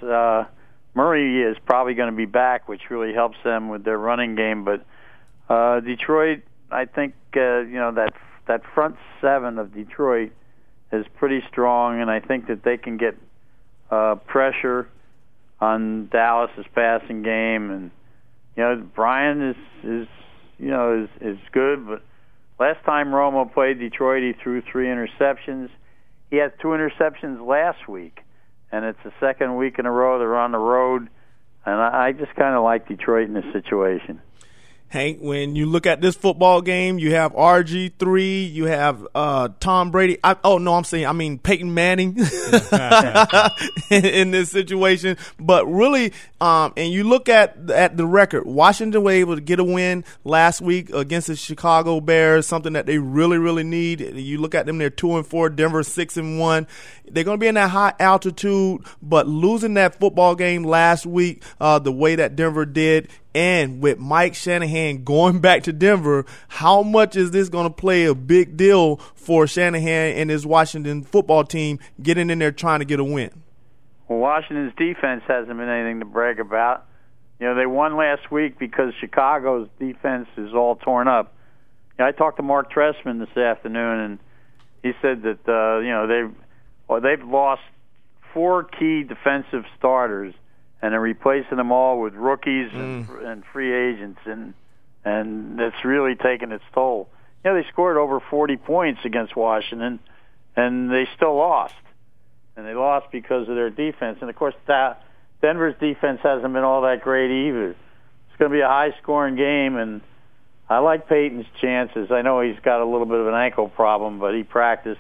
Speaker 13: Murray is probably going to be back, which really helps them with their running game. But Detroit, I think, that front seven of Detroit is pretty strong, and I think that they can get pressure on Dallas's passing game. And Brian is good, but last time Romo played Detroit, he threw 3 interceptions. He had 2 interceptions last week, and it's the second week in a row they're on the road, and I just kind of like Detroit in this situation.
Speaker 2: Hank, when you look at this football game, you have RG3, you have Tom Brady. I mean Peyton Manning in this situation. But really, and you look at the record, Washington was able to get a win last week against the Chicago Bears, something that they really, really need. You look at them, they're 2-4, Denver 6-1. They're going to be in that high altitude, but losing that football game last week, the way that Denver did, and with Mike Shanahan going back to Denver, how much is this going to play a big deal for Shanahan and his Washington football team getting in there trying to get a win?
Speaker 13: Well, Washington's defense hasn't been anything to brag about. They won last week because Chicago's defense is all torn up. I talked to Mark Trestman this afternoon, and he said that they've lost 4 key defensive starters, and they're replacing them all with rookies and free agents, and it's really taken its toll. They scored over 40 points against Washington, and they still lost. And they lost because of their defense. And, of course, Denver's defense hasn't been all that great either. It's going to be a high-scoring game, and I like Peyton's chances. I know he's got a little bit of an ankle problem, but he practiced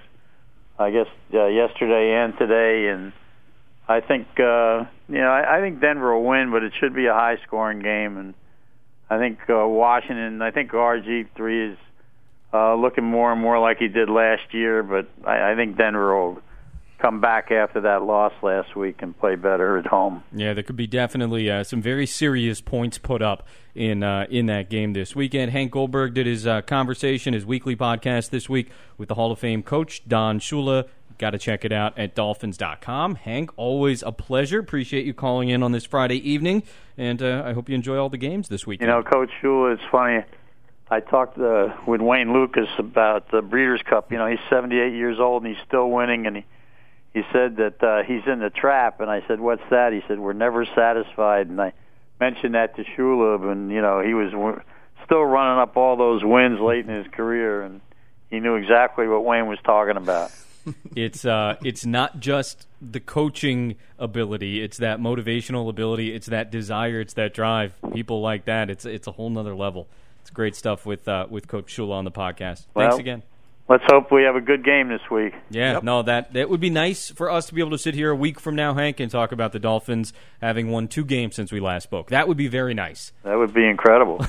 Speaker 13: yesterday and today, and I think I think Denver will win, but it should be a high-scoring game. And I think Washington. I think RG3 is looking more and more like he did last year, but I think Denver will come back after that loss last week and play better at home.
Speaker 4: Yeah, there could be definitely some very serious points put up in that game this weekend. Hank Goldberg did his his weekly podcast this week with the Hall of Fame coach, Don Shula. Got to check it out at Dolphins.com. Hank, always a pleasure. Appreciate you calling in on this Friday evening, and I hope you enjoy all the games this weekend.
Speaker 13: Coach Shula, it's funny. I talked with Wayne Lucas about the Breeders' Cup. He's 78 years old, and he's still winning, and he said that he's in the trap, and I said, what's that? He said, we're never satisfied, and I mentioned that to Shula, and, he was still running up all those wins late in his career, and he knew exactly what Wayne was talking about.
Speaker 4: It's not just the coaching ability. It's that motivational ability. It's that desire. It's that drive. People like that. It's a whole nother level. It's great stuff with Coach Shula on the podcast. Thanks again.
Speaker 13: Let's hope we have a good game this week.
Speaker 4: Yeah, no, that would be nice for us to be able to sit here a week from now, Hank, and talk about the Dolphins having won 2 games since we last spoke. That would be very nice.
Speaker 13: That would be incredible.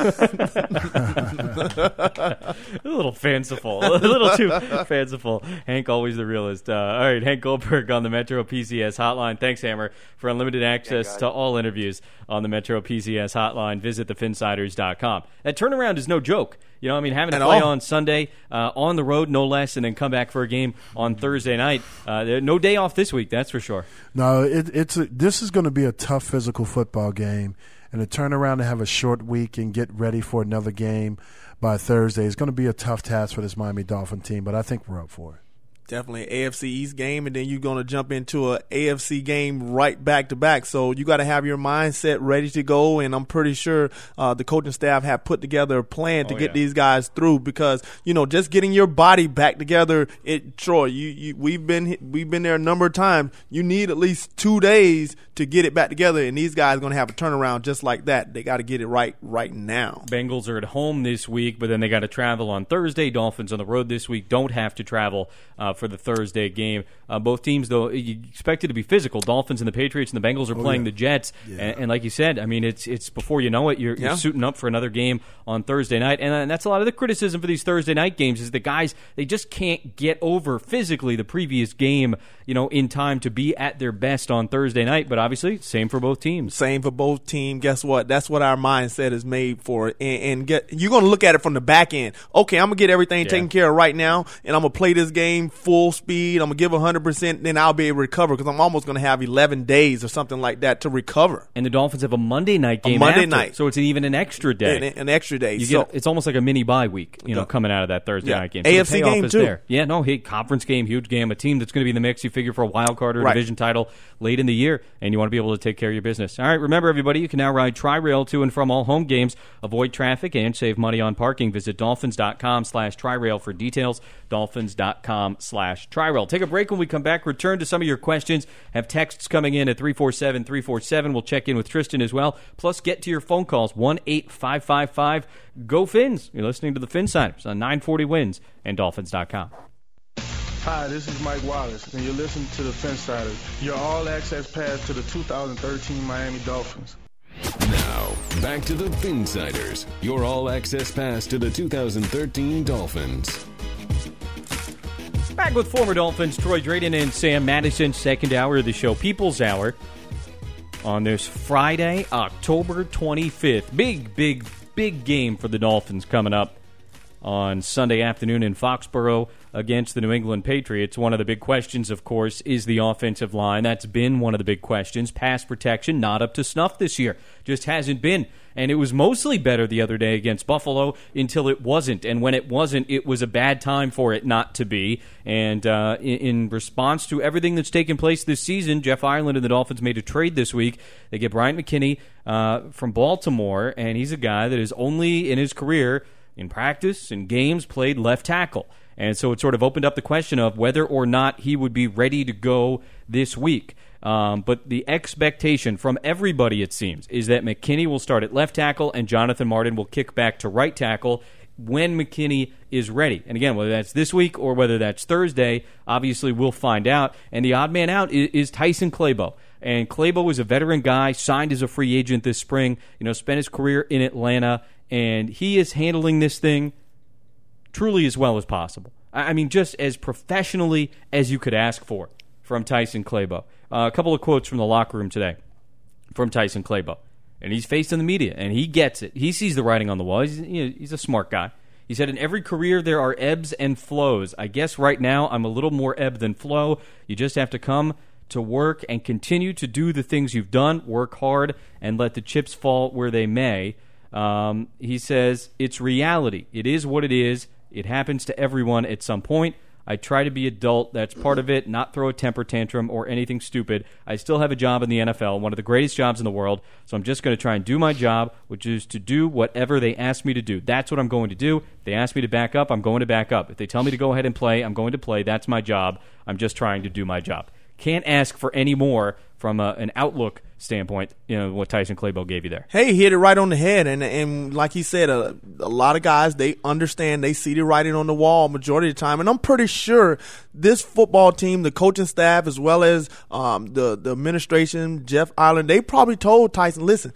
Speaker 4: A little fanciful. A little too fanciful. Hank, always the realist. All right, Hank Goldberg on the Metro PCS hotline. Thanks, Hammer, for unlimited access to all interviews on the Metro PCS hotline. Visit thefinsiders.com. That turnaround is no joke. You know, I mean, having to play on Sunday, on the road, no less, and then come back for a game on Thursday night. No day off this week, that's for sure.
Speaker 3: No, this is going to be a tough physical football game, and to turn around and have a short week and get ready for another game by Thursday is going to be a tough task for this Miami Dolphin team, but I think we're up for it.
Speaker 2: Definitely an AFC East game, and then you're going to jump into an AFC game right back-to-back. So you got to have your mindset ready to go, and I'm pretty sure the coaching staff have put together a plan to get these guys through because, you know, just getting your body back together, Troy, we've been there a number of times. You need at least 2 days to get it back together, and these guys are going to have a turnaround just like that. They got to get it right now.
Speaker 4: Bengals are at home this week, but then they got to travel on Thursday. Dolphins on the road this week don't have to travel for the Thursday game. Both teams, though, you expect it to be physical. Dolphins and the Patriots and the Bengals are playing the Jets. Yeah. And like you said, I mean, it's before you know it, you're suiting up for another game on Thursday night. And that's a lot of the criticism for these Thursday night games is the guys, they just can't get over physically the previous game, you know, in time to be at their best on Thursday night. But obviously, same for both teams.
Speaker 2: Same for both teams. Guess what? That's what our mindset is made for. And you're going to look at it from the back end. Okay, I'm going to get everything taken care of right now, and I'm going to play this game full speed. I'm going to give 100%, then I'll be able to recover because I'm almost going to have 11 days or something like that to recover.
Speaker 4: And the Dolphins have a Monday night game night. So it's even an extra day.
Speaker 2: An extra day.
Speaker 4: It's almost like a mini bye week, you know, coming out of that Thursday night game. So
Speaker 2: AFC game, too.
Speaker 4: There. Yeah, no, hey, conference game, huge game, a team that's going to be in the mix, you figure, for a wild card or a division title late in the year, and you want to be able to take care of your business. All right, remember, everybody, you can now ride Tri-Rail to and from all home games, avoid traffic, and save money on parking. Visit Dolphins.com/Tri-Rail for details. Dolphins.com/Tri-Rail. Take a break. When we come back, return to some of your questions. Have texts coming in at 347-347. We'll check in with Tristan as well. Plus, get to your phone calls, 1-855-GO-FINS. You're listening to the Finsiders on 940 Wins and Dolphins.com.
Speaker 14: Hi, this is Mike Wallace, and you're listening to the Finsiders, your all-access pass to the 2013 Miami Dolphins.
Speaker 1: Now, back to the Finsiders, your all-access pass to the 2013 Dolphins.
Speaker 4: Back with former Dolphins Troy Drayton and Sam Madison, second hour of the show, People's Hour, on this Friday, October 25th. Big game for the Dolphins coming up on Sunday afternoon in Foxborough against the New England Patriots. One of the big questions, of course, is the offensive line. That's been one of the big questions. Pass protection, not up to snuff this year. Just hasn't been. And it was mostly better the other day against Buffalo until it wasn't. And when it wasn't, it was a bad time for it not to be. And in response to everything that's taken place this season, Jeff Ireland and the Dolphins made a trade this week. They get Bryant McKinney from Baltimore, and he's a guy that is only in his career, in practice and games, played left tackle. And so it sort of opened up the question of whether or not he would be ready to go this week. But the expectation from everybody, it seems, is that McKinney will start at left tackle and Jonathan Martin will kick back to right tackle when McKinney is ready. And again, whether that's this week or whether that's Thursday, obviously we'll find out. And the odd man out is Tyson Clabo. And Clabo is a veteran guy, signed as a free agent this spring, spent his career in Atlanta, and he is handling this thing truly as well as possible. I mean, just as professionally as you could ask for from Tyson Clabo. A couple of quotes from the locker room today from Tyson Clabo. And he's facing the media, and he gets it. He sees the writing on the wall. He's a smart guy. He said, in every career there are ebbs and flows. I guess right now I'm a little more ebb than flow. You just have to come to work and continue to do the things you've done, work hard, and let the chips fall where they may. He says, it's reality. It is what it is. It happens to everyone at some point. I try to be adult. That's part of it, not throw a temper tantrum or anything stupid. I still have a job in the NFL, one of the greatest jobs in the world, so I'm just going to try and do my job, which is to do whatever they ask me to do. That's what I'm going to do. If they ask me to back up, I'm going to back up. If they tell me to go ahead and play, I'm going to play. That's my job. I'm just trying to do my job. Can't ask for any more from an outlook standpoint, what Tyson Clabo gave you there.
Speaker 2: Hey, he hit it right on the head, and like he said, a lot of guys, they understand, they see the writing on the wall majority of the time, and I'm pretty sure this football team, the coaching staff, as well as the administration, Jeff Ireland, they probably told Tyson, listen,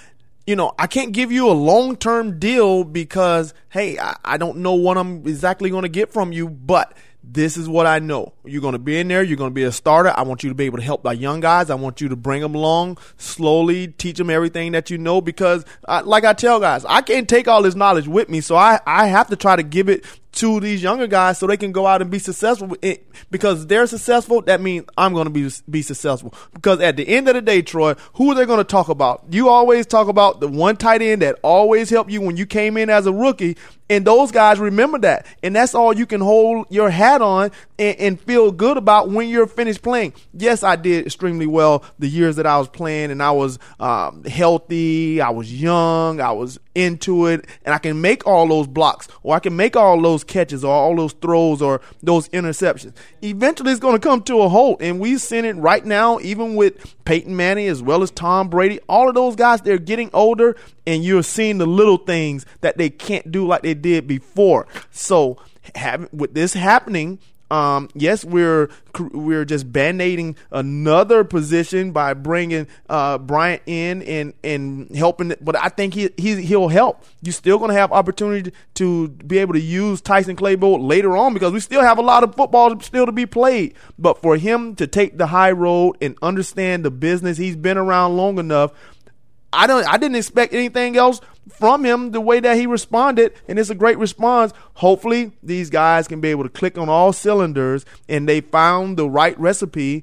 Speaker 2: I can't give you a long-term deal because, hey, I don't know what I'm exactly going to get from you, but this is what I know. You're going to be in there. You're going to be a starter. I want you to be able to help my young guys. I want you to bring them along slowly, teach them everything that you know because, like I tell guys, I can't take all this knowledge with me, so I have to try to give it to these younger guys so they can go out and be successful. Because they're successful, that means I'm going to be successful. Because at the end of the day, Troy, who are they going to talk about? You always talk about the one tight end that always helped you when you came in as a rookie, and those guys remember that. And that's all you can hold your hat on and feel good about when you're finished playing. Yes, I did extremely well the years that I was playing, and I was healthy, I was young, I was into it, and I can make all those blocks, or I can make all those catches, or all those throws, or those interceptions. Eventually, it's going to come to a halt, and we've seen it right now, even with Peyton Manning as well as Tom Brady. All of those guys, they're getting older, and you're seeing the little things that they can't do like they did before. So, with this happening, yes, we're just band-aiding another position by bringing Bryant in and helping, but I think he'll help. You're still going to have opportunity to be able to use Tyson Clabo later on because we still have a lot of football still to be played. But for him to take the high road and understand the business, he's been around long enough. I didn't expect anything else from him the way that he responded, and it's a great response. Hopefully, these guys can be able to click on all cylinders, and they found the right recipe,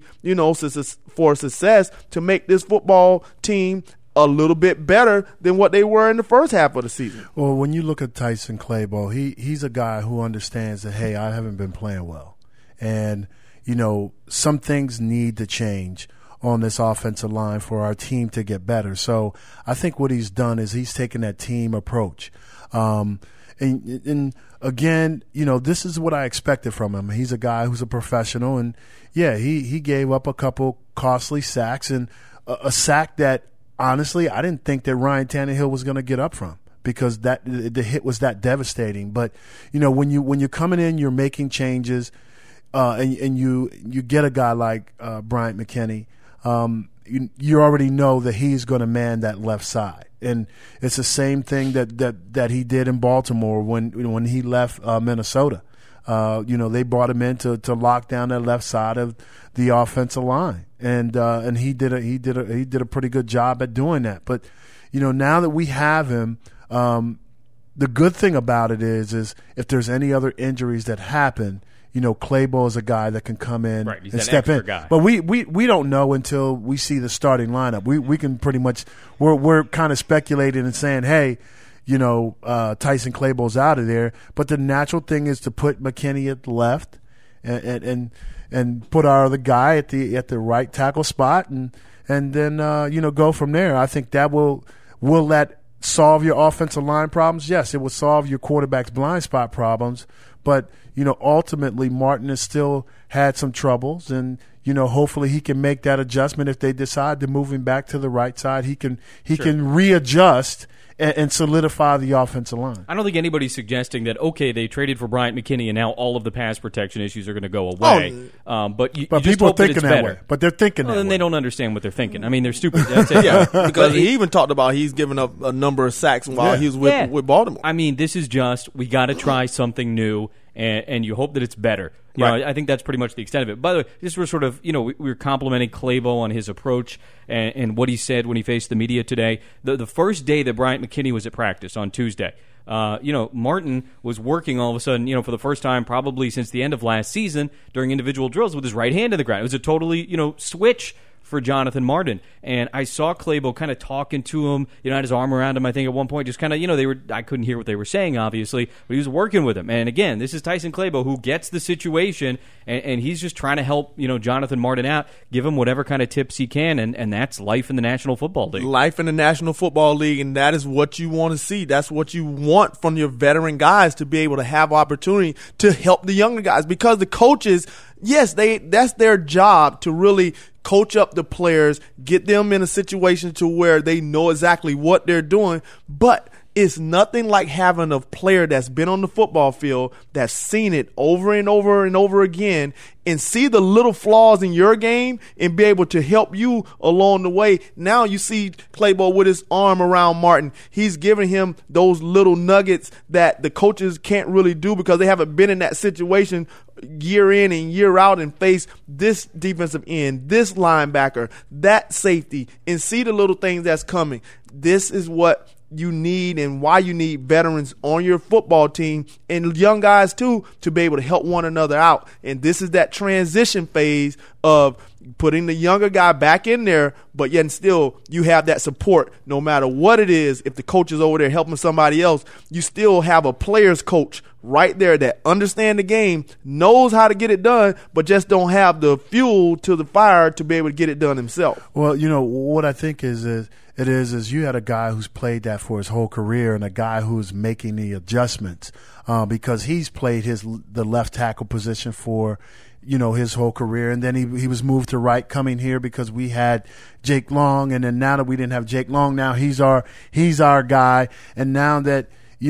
Speaker 2: for success to make this football team a little bit better than what they were in the first half of the season.
Speaker 3: Well, when you look at Tyson Clabo, he's a guy who understands that, hey, I haven't been playing well, and some things need to change on this offensive line for our team to get better. So I think what he's done is he's taken that team approach. And again, this is what I expected from him. He's a guy who's a professional, and yeah, he gave up a couple costly sacks, and a sack that honestly I didn't think that Ryan Tannehill was going to get up from, because the hit was that devastating. But when you're coming in, you're making changes, and you get a guy like Bryant McKinnie. You already know that he's going to man that left side, and it's the same thing that he did in Baltimore when he left Minnesota. They brought him in to lock down that left side of the offensive line, and he did a pretty good job at doing that. But now that we have him, the good thing about it is if there's any other injuries that happen, Clabo is a guy that can come in and step in. Guy. But we don't know until we see the starting lineup. We can pretty much we're kind of speculating and saying, hey, Tyson Clabo's out of there. But the natural thing is to put McKinney at the left and put our other guy at the right tackle spot and then go from there. I think that will that solve your offensive line problems? Yes, it will solve your quarterback's blind spot problems. But ultimately, Martin has still had some troubles, and hopefully he can make that adjustment if they decide to move him back to the right side. He can readjust and solidify the offensive line.
Speaker 4: I don't think anybody's suggesting that, okay, they traded for Bryant McKinnie and now all of the pass protection issues are going to go away. But
Speaker 3: people are thinking that way. But they're thinking that way.
Speaker 4: Then they don't understand what they're thinking. I mean, they're stupid.
Speaker 2: Yeah, because he even talked about he's given up a number of sacks while he was with Baltimore.
Speaker 4: I mean, this is just, we got to try something new, and you hope that it's better. I think that's pretty much the extent of it. By the way, this was sort of, we were complimenting Clabo on his approach and what he said when he faced the media today. The first day that Bryant McKinnie was at practice on Tuesday, Martin was working all of a sudden, for the first time probably since the end of last season during individual drills with his right hand to the ground. It was a totally, switch for Jonathan Martin. And I saw Claybo kind of talking to him, had his arm around him, I think, at one point. Just kind of, I couldn't hear what they were saying, obviously, but he was working with him. And again, this is Tyson Claybo, who gets the situation, and he's just trying to help, Jonathan Martin out, give him whatever kind of tips he can, and that's life in the National Football League.
Speaker 2: Life in the National Football League, and that is what you want to see. That's what you want from your veteran guys, to be able to have opportunity to help the younger guys, because the coaches, yes, that's their job to really coach up the players, get them in a situation to where they know exactly what they're doing, but it's nothing like having a player that's been on the football field, that's seen it over and over and over again, and see the little flaws in your game and be able to help you along the way. Now you see Claybo with his arm around Martin. He's giving him those little nuggets that the coaches can't really do because they haven't been in that situation year in and year out and face this defensive end, this linebacker, that safety, and see the little things that's coming. This is what you need and why you need veterans on your football team and young guys too, to be able to help one another out. And this is that transition phase of putting the younger guy back in there, but yet still you have that support no matter what it is. If the coach is over there helping somebody else, you still have a player's coach right there that understands the game, knows how to get it done, but just don't have the fuel to the fire to be able to get it done himself.
Speaker 3: Well, what I think is you had a guy who's played that for his whole career, and a guy who's making the adjustments because he's played the left tackle position for his whole career, and then he was moved to right coming here because we had Jake Long, and then now that we didn't have Jake Long, now he's our guy, and now that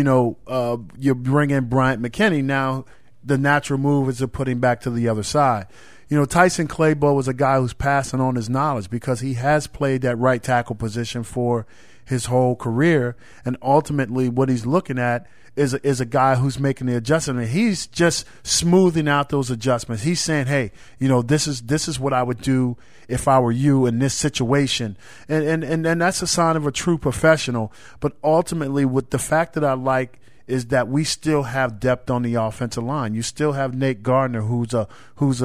Speaker 3: you bring in Bryant McKinney, now the natural move is to put him back to the other side. Tyson Claybo is a guy who's passing on his knowledge because he has played that right tackle position for his whole career, and ultimately what he's looking at is a guy who's making the adjustment. He's just smoothing out those adjustments. He's saying, hey, this is what I would do if I were you in this situation. And that's a sign of a true professional. But ultimately, with the fact that I like is that we still have depth on the offensive line. You still have Nate Gardner, who's a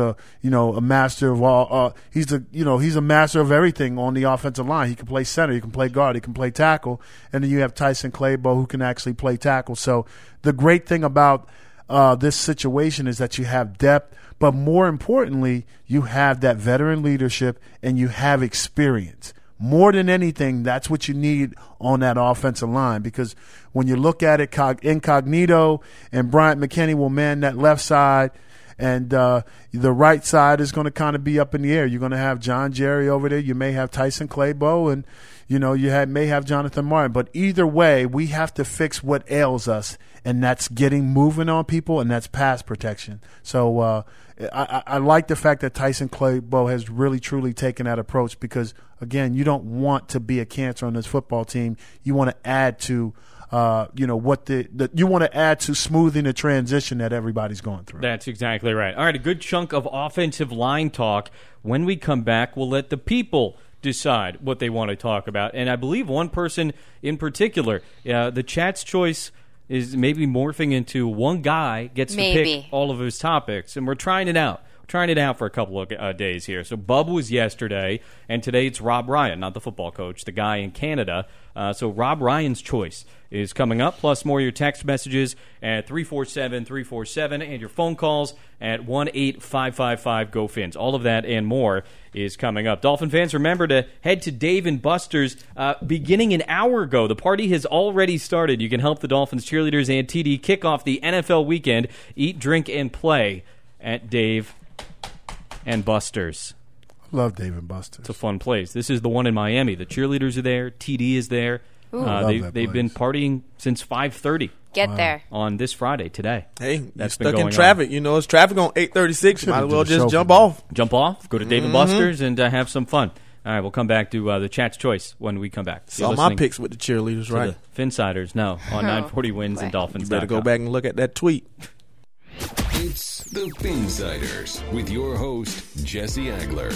Speaker 3: master of all. He's a master of everything on the offensive line. He can play center, he can play guard, he can play tackle, and then you have Tyson Claybo, who can actually play tackle. So the great thing about this situation is that you have depth, but more importantly, you have that veteran leadership and you have experience. More than anything, that's what you need on that offensive line, because when you look at it, Incognito and Bryant McKinney will man that left side, and the right side is going to kind of be up in the air. You're going to have John Jerry over there. You may have Tyson Claybo, and may have Jonathan Martin. But either way, we have to fix what ails us, and that's getting moving on people, and that's pass protection. So I like the fact that Tyson Claybo has really, truly taken that approach because, again, you don't want to be a cancer on this football team. You want to add to you want to add to smoothing the transition that everybody's going through.
Speaker 4: That's exactly right. All right, a good chunk of offensive line talk. When we come back, we'll let the people decide what they want to talk about. And I believe one person in particular, the chat's choice is maybe morphing into one guy gets to pick all of his topics, and we're trying it out. Trying it out for a couple of days here. So Bub was yesterday, and today it's Rob Ryan, not the football coach, the guy in Canada. So Rob Ryan's choice is coming up, plus more of your text messages at 347-347 and your phone calls at 1-855-5-GO-FINS. All of that and more is coming up. Dolphin fans, remember to head to Dave & Buster's beginning an hour ago. The party has already started. You can help the Dolphins cheerleaders and TD kick off the NFL weekend. Eat, drink, and play at Dave & Buster's.
Speaker 3: Love Dave & Buster's.
Speaker 4: It's a fun place. This is the one in Miami. The cheerleaders are there. TD is there. They've been partying since 5:30.
Speaker 5: Get there
Speaker 4: on this Friday today.
Speaker 2: Hey, you're stuck in traffic. It's traffic on 836. You might as well just jump off.
Speaker 4: Jump off. Go to Dave & Buster's and have some fun. All right, we'll come back to the chat's choice when we come back.
Speaker 2: Saw my picks with the cheerleaders, right?
Speaker 4: The Finsiders, no, on 940 Wins and Dolphins.
Speaker 2: You better go back and look at that tweet.
Speaker 1: It's the Finsiders with your host, Jesse Agler.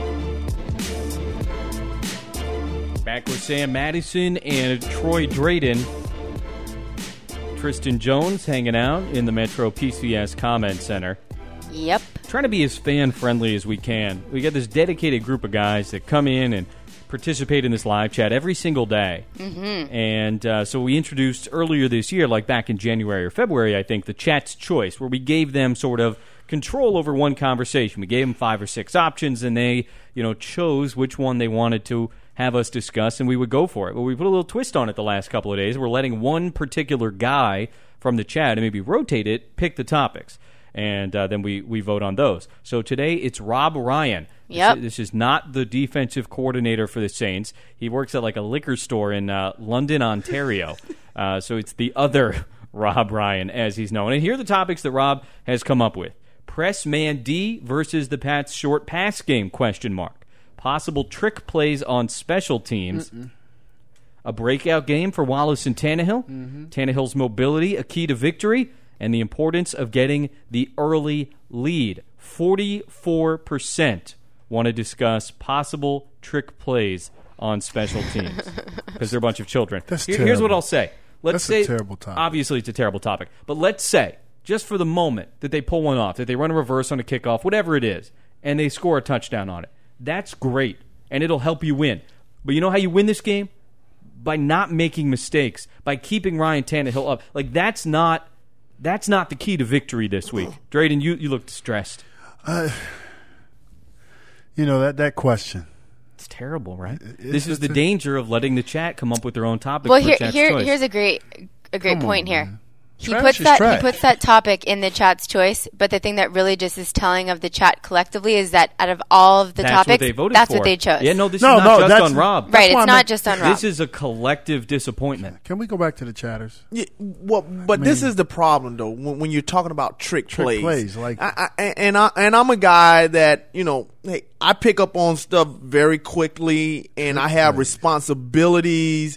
Speaker 4: Back with Sam Madison and Troy Drayden. Tristan Jones hanging out in the Metro PCS Comment Center.
Speaker 5: Yep.
Speaker 4: trying to be as fan-friendly as we can. We got this dedicated group of guys that come in and participate in this live chat every single day.
Speaker 5: Mm-hmm.
Speaker 4: And so we introduced earlier this year, like back in January or February, I think, the Chat's Choice, where we gave them sort of control over one conversation. We gave them 5 or 6 options, and they, chose which one they wanted to have us discuss, and we would go for it. But we put a little twist on it the last couple of days. We're letting one particular guy from the chat, and maybe rotate it, pick the topics. And then we vote on those. So today it's Rob Ryan.
Speaker 5: Yep.
Speaker 4: This is not the defensive coordinator for the Saints. He works at like a liquor store in London, Ontario. So it's the other Rob Ryan, as he's known. And here are the topics that Rob has come up with. Press man D versus the Pats short pass game, ? Possible trick plays on special teams. A breakout game for Wallace and Tannehill. Tannehill's mobility, a key to victory. And the importance of getting the early lead. 44% want to discuss possible trick plays on special teams because they're a bunch of children. Here's what I'll say. Let's say,
Speaker 3: a terrible topic.
Speaker 4: Obviously, it's a terrible topic. But let's say, just for the moment, that they pull one off, that they run a reverse on a kickoff, whatever it is, and they score a touchdown on it. That's great, and it'll help you win. But you know how you win this game? By not making mistakes, by keeping Ryan Tannehill up. Like, that's not the key to victory this week. Drayden, you look stressed.
Speaker 3: That question.
Speaker 4: It's terrible, right? This is the danger of letting the chat come up with their own topic.
Speaker 5: Well,
Speaker 4: for Chat's Choice.
Speaker 5: here's a great point here.
Speaker 3: Man.
Speaker 5: He puts that topic in the Chat's Choice, but the thing that really just is telling of the chat collectively is that out of all of the topics, that's what they chose.
Speaker 4: Yeah, this is not just on Rob.
Speaker 5: Right, it's not just on Rob.
Speaker 4: This is a collective disappointment.
Speaker 3: Can we go back to the chatters?
Speaker 2: Yeah, this is the problem, though, when you're talking about trick plays.
Speaker 3: Like,
Speaker 2: I'm a guy that, hey, I pick up on stuff very quickly, and I have responsibilities,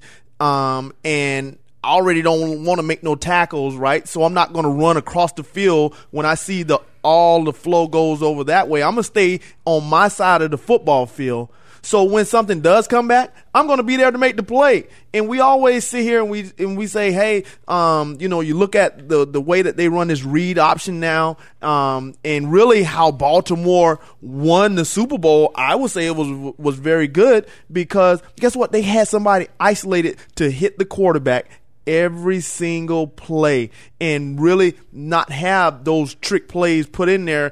Speaker 2: and I already don't want to make no tackles, right? So I'm not going to run across the field when I see all the flow goes over that way. I'm going to stay on my side of the football field. So when something does come back, I'm going to be there to make the play. And we always sit here and we say, hey, you look at the way that they run this read option now, and really how Baltimore won the Super Bowl. I would say it was very good because guess what? They had somebody isolated to hit the quarterback every single play and really not have those trick plays put in there.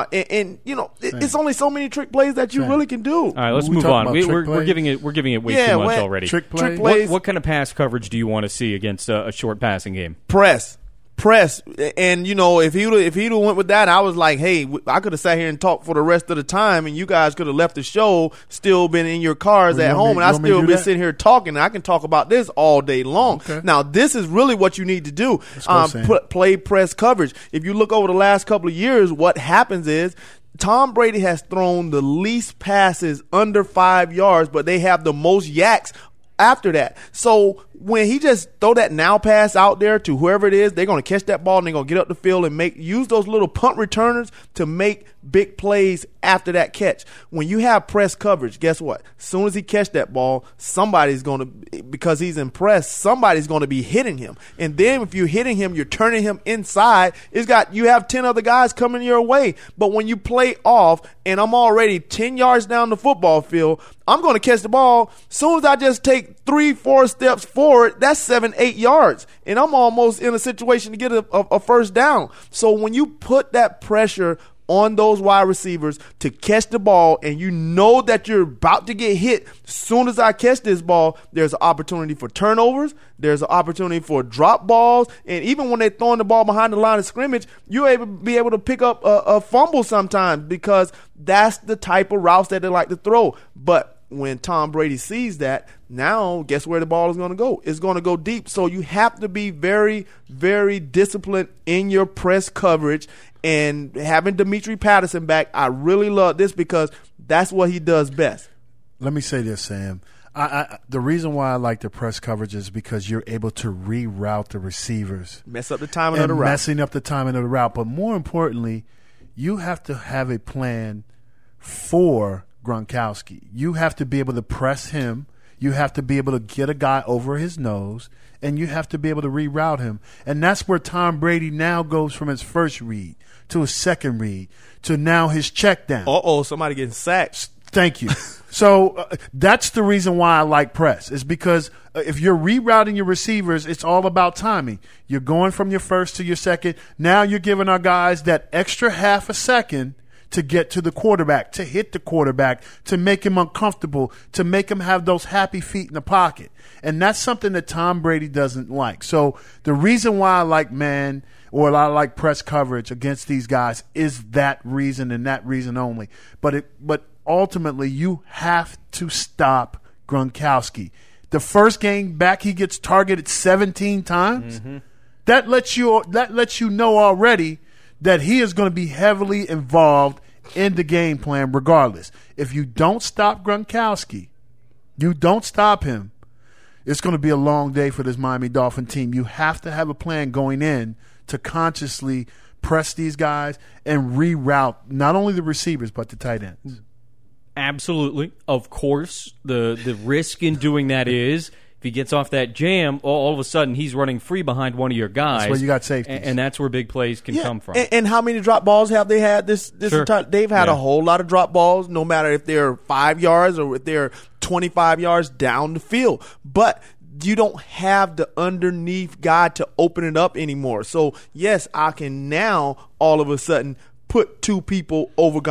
Speaker 2: It's only so many trick plays that you really can do.
Speaker 4: All right, let's move on. We're giving it way too much already.
Speaker 3: Trick plays.
Speaker 4: What kind of pass coverage do you want to see against a short passing game?
Speaker 2: Press. And if he'd went with that, I was like, hey, I could have sat here and talked for the rest of the time, and you guys could have left the show, still been in your cars at home, and I still been sitting here talking. And I can talk about this all day long.
Speaker 3: Okay.
Speaker 2: Now, this is really what you need to do. Play press coverage. If you look over the last couple of years, what happens is Tom Brady has thrown the least passes under 5 yards, but they have the most yaks after that. So when he just throw that now pass out there to whoever it is, they're going to catch that ball and they're going to get up the field and use those little punt returners to make big plays after that catch. When you have press coverage, guess what? As soon as he catch that ball, somebody's going to, because he's in press, somebody's going to be hitting him. And then if you're hitting him, you're turning him inside. You have 10 other guys coming your way. But when you play off and I'm already 10 yards down the football field, I'm going to catch the ball. As soon as I just take 3-4 steps forward, that's 7-8 yards. And I'm almost in a situation to get a first down. So when you put that pressure on those wide receivers to catch the ball and you know that you're about to get hit, as soon as I catch this ball, there's an opportunity for turnovers, there's an opportunity for drop balls, and even when they're throwing the ball behind the line of scrimmage, you're be able to pick up a fumble sometimes because that's the type of routes that they like to throw. But when Tom Brady sees that, now guess where the ball is going to go? It's going to go deep. So you have to be very, very disciplined in your press coverage. And having Demetri Patterson back, I really love this because that's what he does best.
Speaker 3: Let me say this, Sam. The reason why I like the press coverage is because you're able to reroute the receivers.
Speaker 2: Mess up the timing of the route.
Speaker 3: Messing up the timing of the route. But more importantly, you have to have a plan for Gronkowski. You have to be able to press him. You have to be able to get a guy over his nose, and you have to be able to reroute him. And that's where Tom Brady now goes from his first read to his second read to now his check down.
Speaker 2: Somebody getting sacked.
Speaker 3: Thank you. So that's the reason why I like press, is because if you're rerouting your receivers, it's all about timing. You're going from your first to your second. Now you're giving our guys that extra half a second to get to the quarterback, to hit the quarterback, to make him uncomfortable, to make him have those happy feet in the pocket. And that's something that Tom Brady doesn't like. So the reason why I like man or I like press coverage against these guys is that reason and that reason only. But ultimately, you have to stop Gronkowski. The first game back, he gets targeted 17 times. Mm-hmm. That lets you know already that he is going to be heavily involved in the game plan regardless. If you don't stop Gronkowski, you don't stop him, it's going to be a long day for this Miami Dolphin team. You have to have a plan going in to consciously press these guys and reroute not only the receivers but the tight ends.
Speaker 4: Absolutely. Of course, the risk in doing that is if he gets off that jam, all of a sudden he's running free behind one of your guys.
Speaker 3: That's where you got safeties.
Speaker 4: And that's where big plays can come from.
Speaker 2: And how many drop balls have they had this
Speaker 4: Sure.
Speaker 2: entire? They've had a whole lot of drop balls, no matter if they're 5 yards or if they're 25 yards down the field. But you don't have the underneath guy to open it up anymore. So, yes, I can now all of a sudden put two people over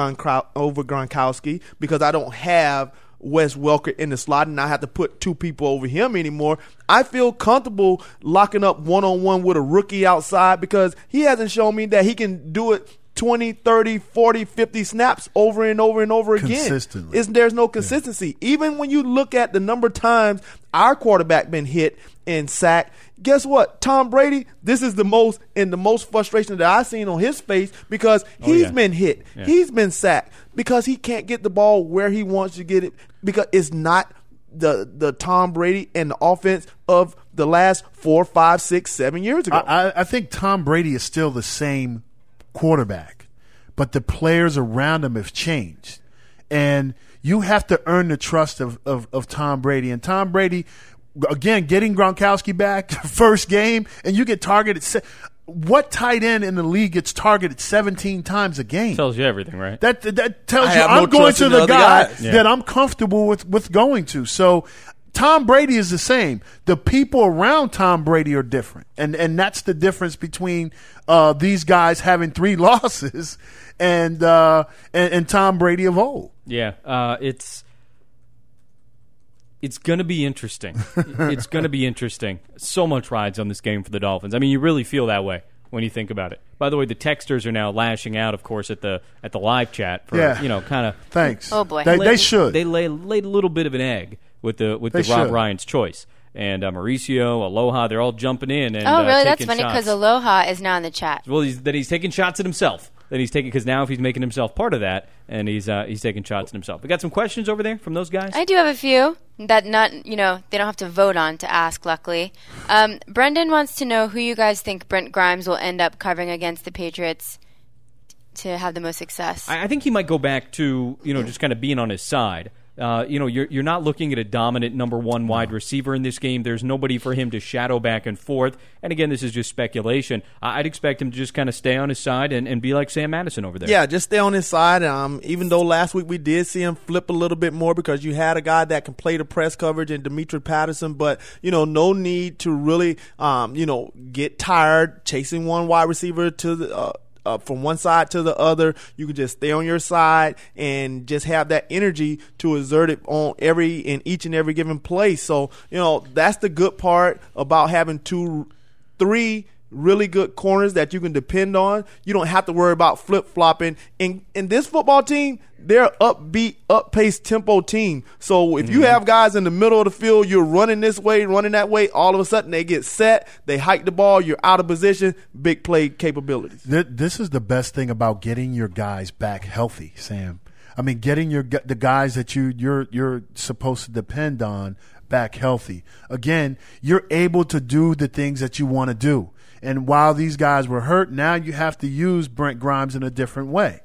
Speaker 2: Gronkowski because I don't have Wes Welker in the slot and I have to put two people over him anymore. I feel comfortable locking up one-on-one with a rookie outside because he hasn't shown me that he can do it 20, 30, 40, 50 snaps over and over and over again.
Speaker 3: Consistently.
Speaker 2: There's no consistency. Yeah. Even when you look at the number of times our quarterback been hit and sacked, guess what? Tom Brady, this is the most frustration that I've seen on his face because he's been hit. Yeah. He's been sacked because he can't get the ball where he wants to get it because it's not the Tom Brady and the offense of the last 4, 5, 6, 7 years ago.
Speaker 3: I think Tom Brady is still the same quarterback, but the players around him have changed. And you have to earn the trust of Tom Brady. And Tom Brady, again, getting Gronkowski back first game, and you get targeted. What tight end in the league gets targeted 17 times a game?
Speaker 4: Tells you everything, right?
Speaker 3: That tells you I'm going to the guy that I'm comfortable with going to. So Tom Brady is the same. The people around Tom Brady are different. And that's the difference between these guys having 3 losses and Tom Brady of old.
Speaker 4: Yeah, it's going to be interesting. It's going to be interesting. So much rides on this game for the Dolphins. I mean, you really feel that way when you think about it. By the way, the texters are now lashing out, of course, at the live chat for kind of.
Speaker 3: Thanks.
Speaker 5: Oh boy,
Speaker 3: they should.
Speaker 4: They laid a little bit of an egg with the Rob Ryan's choice. And Mauricio, Aloha, they're all jumping in. And,
Speaker 5: really? That's funny because Aloha is now in the chat.
Speaker 4: Well, he's taking shots at himself. Because now if he's making himself part of that, and he's taking shots at himself. We got some questions over there from those guys.
Speaker 5: I do have a few that they don't have to vote on to ask. Luckily, Brendan wants to know who you guys think Brent Grimes will end up covering against the Patriots to have the most success.
Speaker 4: I think he might go back to just kind of being on his side. You're not looking at a dominant number one wide receiver in this game. There's nobody for him to shadow back and forth. And again, this is just speculation. I'd expect him to just kind of stay on his side and be like Sam Madison over there.
Speaker 2: Yeah, just stay on his side. Even though last week we did see him flip a little bit more because you had a guy that can play the press coverage in Demetri Patterson, but no need to really get tired chasing one wide receiver to the from one side to the other. You can just stay on your side and just have that energy to exert it on each and every given play. So, that's the good part about having 3 really good corners that you can depend on. You don't have to worry about flip-flopping. In this football team, they're upbeat, up-paced tempo team. So if you have guys in the middle of the field, you're running this way, running that way, all of a sudden they get set, they hike the ball, you're out of position, big play capabilities.
Speaker 3: This is the best thing about getting your guys back healthy, Sam. I mean, getting the guys that you're supposed to depend on back healthy. Again, you're able to do the things that you want to do. And while these guys were hurt, now you have to use Brent Grimes in a different way.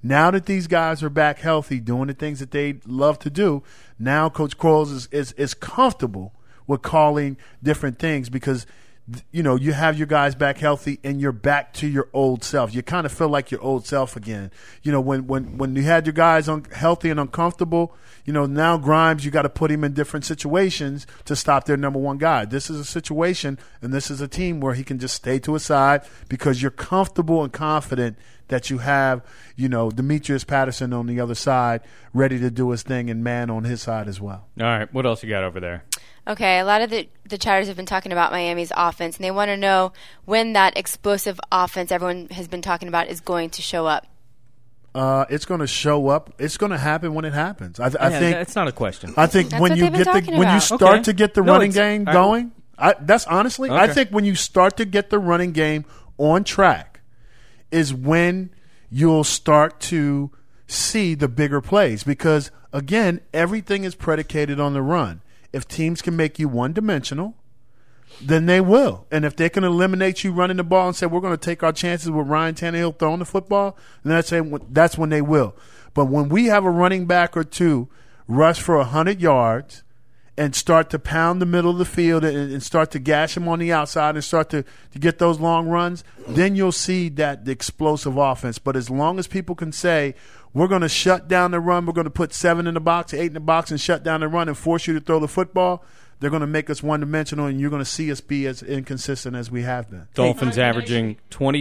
Speaker 3: Now that these guys are back healthy, doing the things that they love to do, now Coach Quarles is comfortable with calling different things because you know, you have your guys back healthy and you're back to your old self. You kind of feel like your old self again. You know, when you had your guys healthy and uncomfortable, you know, now Grimes, you got to put him in different situations to stop their number one guy. This is a situation and this is a team where he can just stay to his side because you're comfortable and confident that you have, you know, Demetrius Patterson on the other side ready to do his thing and man on his side as well.
Speaker 4: All right, what else you got over there?
Speaker 5: Okay, a lot of the chatters have been talking about Miami's offense, and they want to know when that explosive offense everyone has been talking about is going to show up.
Speaker 3: It's going to show up. It's going to happen when it happens. I think
Speaker 4: it's not a question.
Speaker 3: I think when you start to get the running game going, that's honestly, I think when you start to get the running game on track is when you'll start to see the bigger plays because again, everything is predicated on the run. If teams can make you one-dimensional, then they will. And if they can eliminate you running the ball and say, we're going to take our chances with Ryan Tannehill throwing the football, then that's when they will. But when we have a running back or two rush for 100 yards and start to pound the middle of the field and start to gash them on the outside and start to get those long runs, then you'll see the explosive offense. But as long as people can say, we're going to shut down the run, we're going to put 7 in the box, 8 in the box, and shut down the run and force you to throw the football, they're going to make us one-dimensional, and you're going to see us be as inconsistent as we have been.
Speaker 4: Dolphins averaging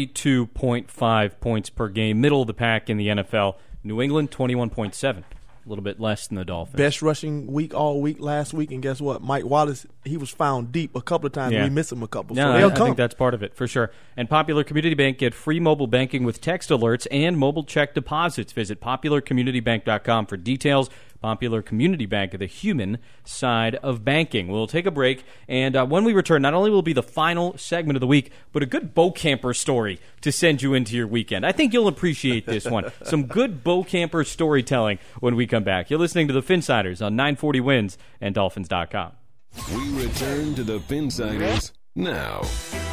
Speaker 4: 22.5 points per game, middle of the pack in the NFL. New England, 21.7. A little bit less than the Dolphins.
Speaker 2: Best rushing week all week last week, and guess what? Mike Wallace, he was found deep a couple of times. Yeah. We missed him a couple.
Speaker 4: No,
Speaker 2: so
Speaker 4: I think that's part of it, for sure. And Popular Community Bank, get free mobile banking with text alerts and mobile check deposits. Visit popularcommunitybank.com for details. Popular Community Bank, the human side of banking. We'll take a break, and when we return, not only will it be the final segment of the week, but a good Bo Camper story to send you into your weekend. I think you'll appreciate this one. Some good Bo Camper storytelling when we come back. You're listening to the Finsiders on 940 Wins and Dolphins.com.
Speaker 1: We return to the Finsiders now.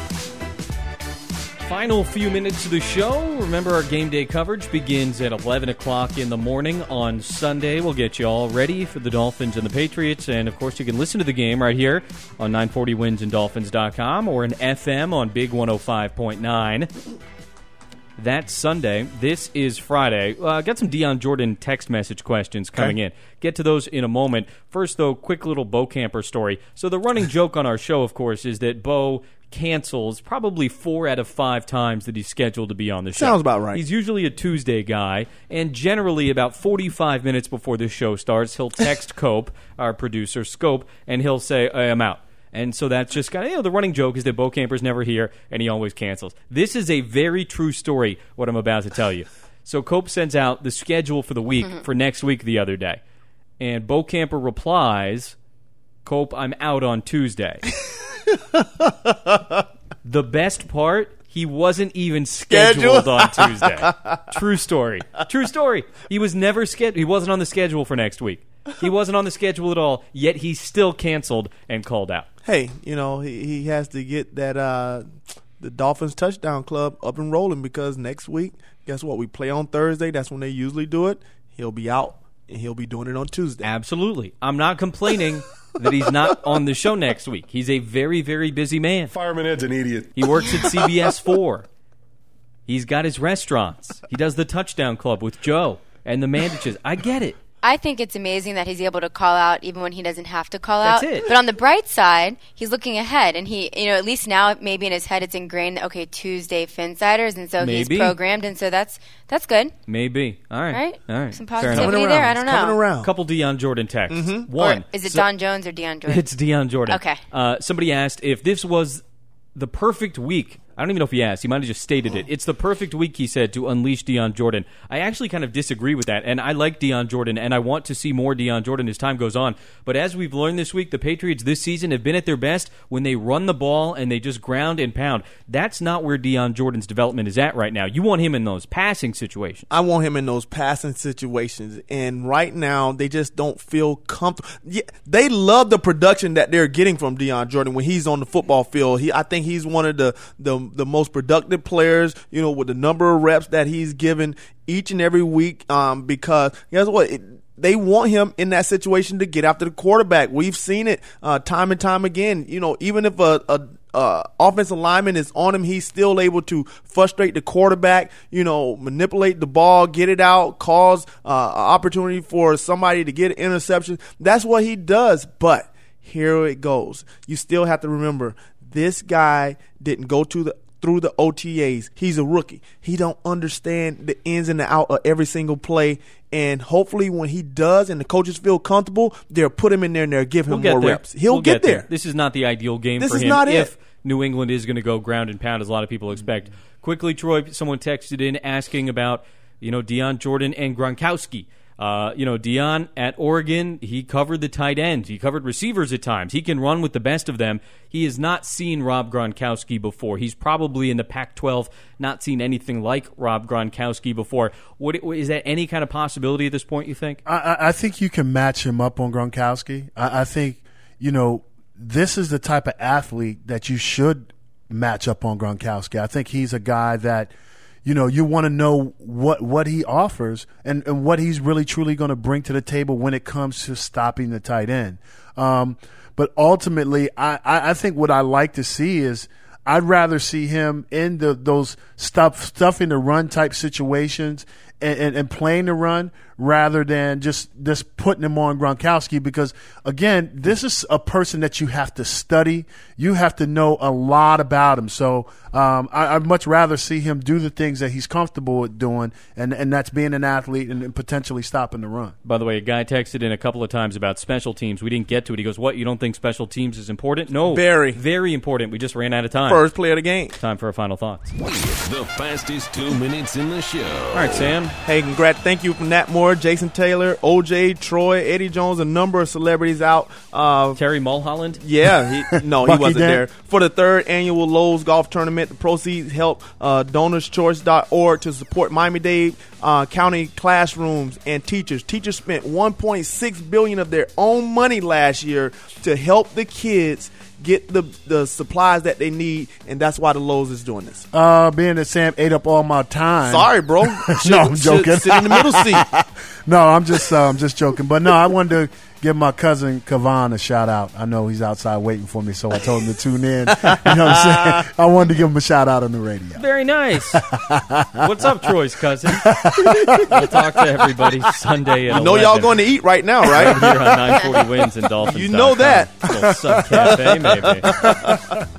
Speaker 4: Final few minutes of the show. Remember, our game day coverage begins at 11 o'clock in the morning on Sunday. We'll get you all ready for the Dolphins and the Patriots. And, of course, you can listen to the game right here on 940 Wins and Dolphins.com or in FM on Big 105.9. That's Sunday. This is Friday. Got some Deion Jordan text message questions coming in. Get to those in a moment. First, though, quick little Bo Camper story. So the running joke on our show, of course, is that Bo cancels probably 4 out of 5 times that he's scheduled to be on the show.
Speaker 2: Sounds about right.
Speaker 4: He's usually a Tuesday guy, and generally about 45 minutes before the show starts, he'll text Cope, our producer, Scope, and he'll say, I'm out. And so that's just kind of, the running joke is that Bo Camper's never here, and he always cancels. This is a very true story, what I'm about to tell you. So Cope sends out the schedule for the week, for next week the other day. And Bo Camper replies, Cope, I'm out on Tuesday. The best part, he wasn't even scheduled on Tuesday. True story. True story. He was never scheduled. He wasn't on the schedule for next week. He wasn't on the schedule at all, yet he still canceled and called out.
Speaker 2: Hey, he has to get that the Dolphins touchdown club up and rolling because next week, guess what? We play on Thursday. That's when they usually do it. He'll be out, and he'll be doing it on Tuesday.
Speaker 4: Absolutely. I'm not complaining that he's not on the show next week. He's a very, very busy man.
Speaker 15: Fireman Ed's an idiot.
Speaker 4: He works at CBS 4. He's got his restaurants. He does the touchdown club with Joe and the Mandiches. I get it.
Speaker 5: I think it's amazing that he's able to call out even when he doesn't have to call out.
Speaker 4: That's it.
Speaker 5: But on the bright side, he's looking ahead, and he, at least now maybe in his head it's ingrained. Okay, Tuesday Finsiders, and so he's programmed, and so that's good.
Speaker 4: Maybe. All right.
Speaker 5: Some positivity there. I don't know.
Speaker 2: Coming around.
Speaker 4: A couple Deion Jordan texts.
Speaker 5: Mm-hmm.
Speaker 4: One.
Speaker 5: Or is it Don Jones or Deion Jordan?
Speaker 4: It's Deion Jordan.
Speaker 5: Okay.
Speaker 4: Somebody asked if this was the perfect week. I don't even know if he asked. He might have just stated it. It's the perfect week, he said, to unleash Deion Jordan. I actually kind of disagree with that, and I like Deion Jordan, and I want to see more Deion Jordan as time goes on. But as we've learned this week, the Patriots this season have been at their best when they run the ball and they just ground and pound. That's not where Deion Jordan's development is at right now. You want him in those passing situations.
Speaker 2: I want him in those passing situations, and right now they just don't feel comfortable. Yeah, they love the production that they're getting from Deion Jordan when he's on the football field. I think he's one of the the most productive players, with the number of reps that he's given each and every week, because guess what? They want him in that situation to get after the quarterback. We've seen it time and time again. Even if a offensive lineman is on him, he's still able to frustrate the quarterback, manipulate the ball, get it out, cause an opportunity for somebody to get an interception. That's what he does. But here it goes. You still have to remember, this guy didn't go through the OTAs. He's a rookie. He don't understand the ins and the out of every single play. And hopefully when he does and the coaches feel comfortable, they'll put him in there and they'll give him more reps. He'll get there.
Speaker 4: This is not the ideal game
Speaker 2: this
Speaker 4: for him.
Speaker 2: This is not
Speaker 4: if
Speaker 2: it.
Speaker 4: New England is going to go ground and pound, as a lot of people expect. Quickly, Troy, someone texted in asking about, Deion Jordan and Gronkowski. Deion at Oregon, he covered the tight end. He covered receivers at times. He can run with the best of them. He has not seen Rob Gronkowski before. He's probably in the Pac-12 not seen anything like Rob Gronkowski before. Is that any kind of possibility at this point, you think?
Speaker 3: I think you can match him up on Gronkowski. I think, this is the type of athlete that you should match up on Gronkowski. I think he's a guy that you want to know what he offers and what he's really truly going to bring to the table when it comes to stopping the tight end. But ultimately, I think what I like to see is I'd rather see him in those stuffing the run type situations and playing the run rather than just putting him on Gronkowski, because, again, this is a person that you have to study. You have to know a lot about him. So I'd much rather see him do the things that he's comfortable with doing, and that's being an athlete and potentially stopping the run.
Speaker 4: By the way, a guy texted in a couple of times about special teams. We didn't get to it. He goes, what, you don't think special teams is important? No.
Speaker 2: Very.
Speaker 4: Very important. We just ran out of time.
Speaker 2: First play of the game.
Speaker 4: Time for our final thoughts.
Speaker 1: The fastest 2 minutes in the show.
Speaker 4: All right, Sam.
Speaker 2: Hey, congrats. Thank you from Nat Moore, Jason Taylor, OJ, Troy, Eddie Jones, a number of celebrities out.
Speaker 4: Terry Mulholland?
Speaker 2: Yeah. He wasn't there. For the 3rd annual Lowe's Golf Tournament, the proceeds help DonorsChoice.org to support Miami-Dade County classrooms and teachers. Teachers spent $1.6 billion of their own money last year to help the kids get the supplies that they need, and that's why the Lowe's is doing this.
Speaker 3: Being that Sam ate up all my time.
Speaker 2: Sorry, bro.
Speaker 3: No, I'm joking.
Speaker 2: Sit in the middle seat.
Speaker 3: No, I'm just joking. But no, I wanted to give my cousin Kavan a shout out. I know he's outside waiting for me, so I told him to tune in. You know what I'm saying? I wanted to give him a shout out on the radio.
Speaker 4: Very nice. What's up, Troy's cousin? We'll talk to everybody Sunday at 11.
Speaker 2: Y'all going to eat right now, right?
Speaker 4: Here on 940 Wins and Dolphins.
Speaker 2: You know that.
Speaker 4: Little Sub Cafe, maybe.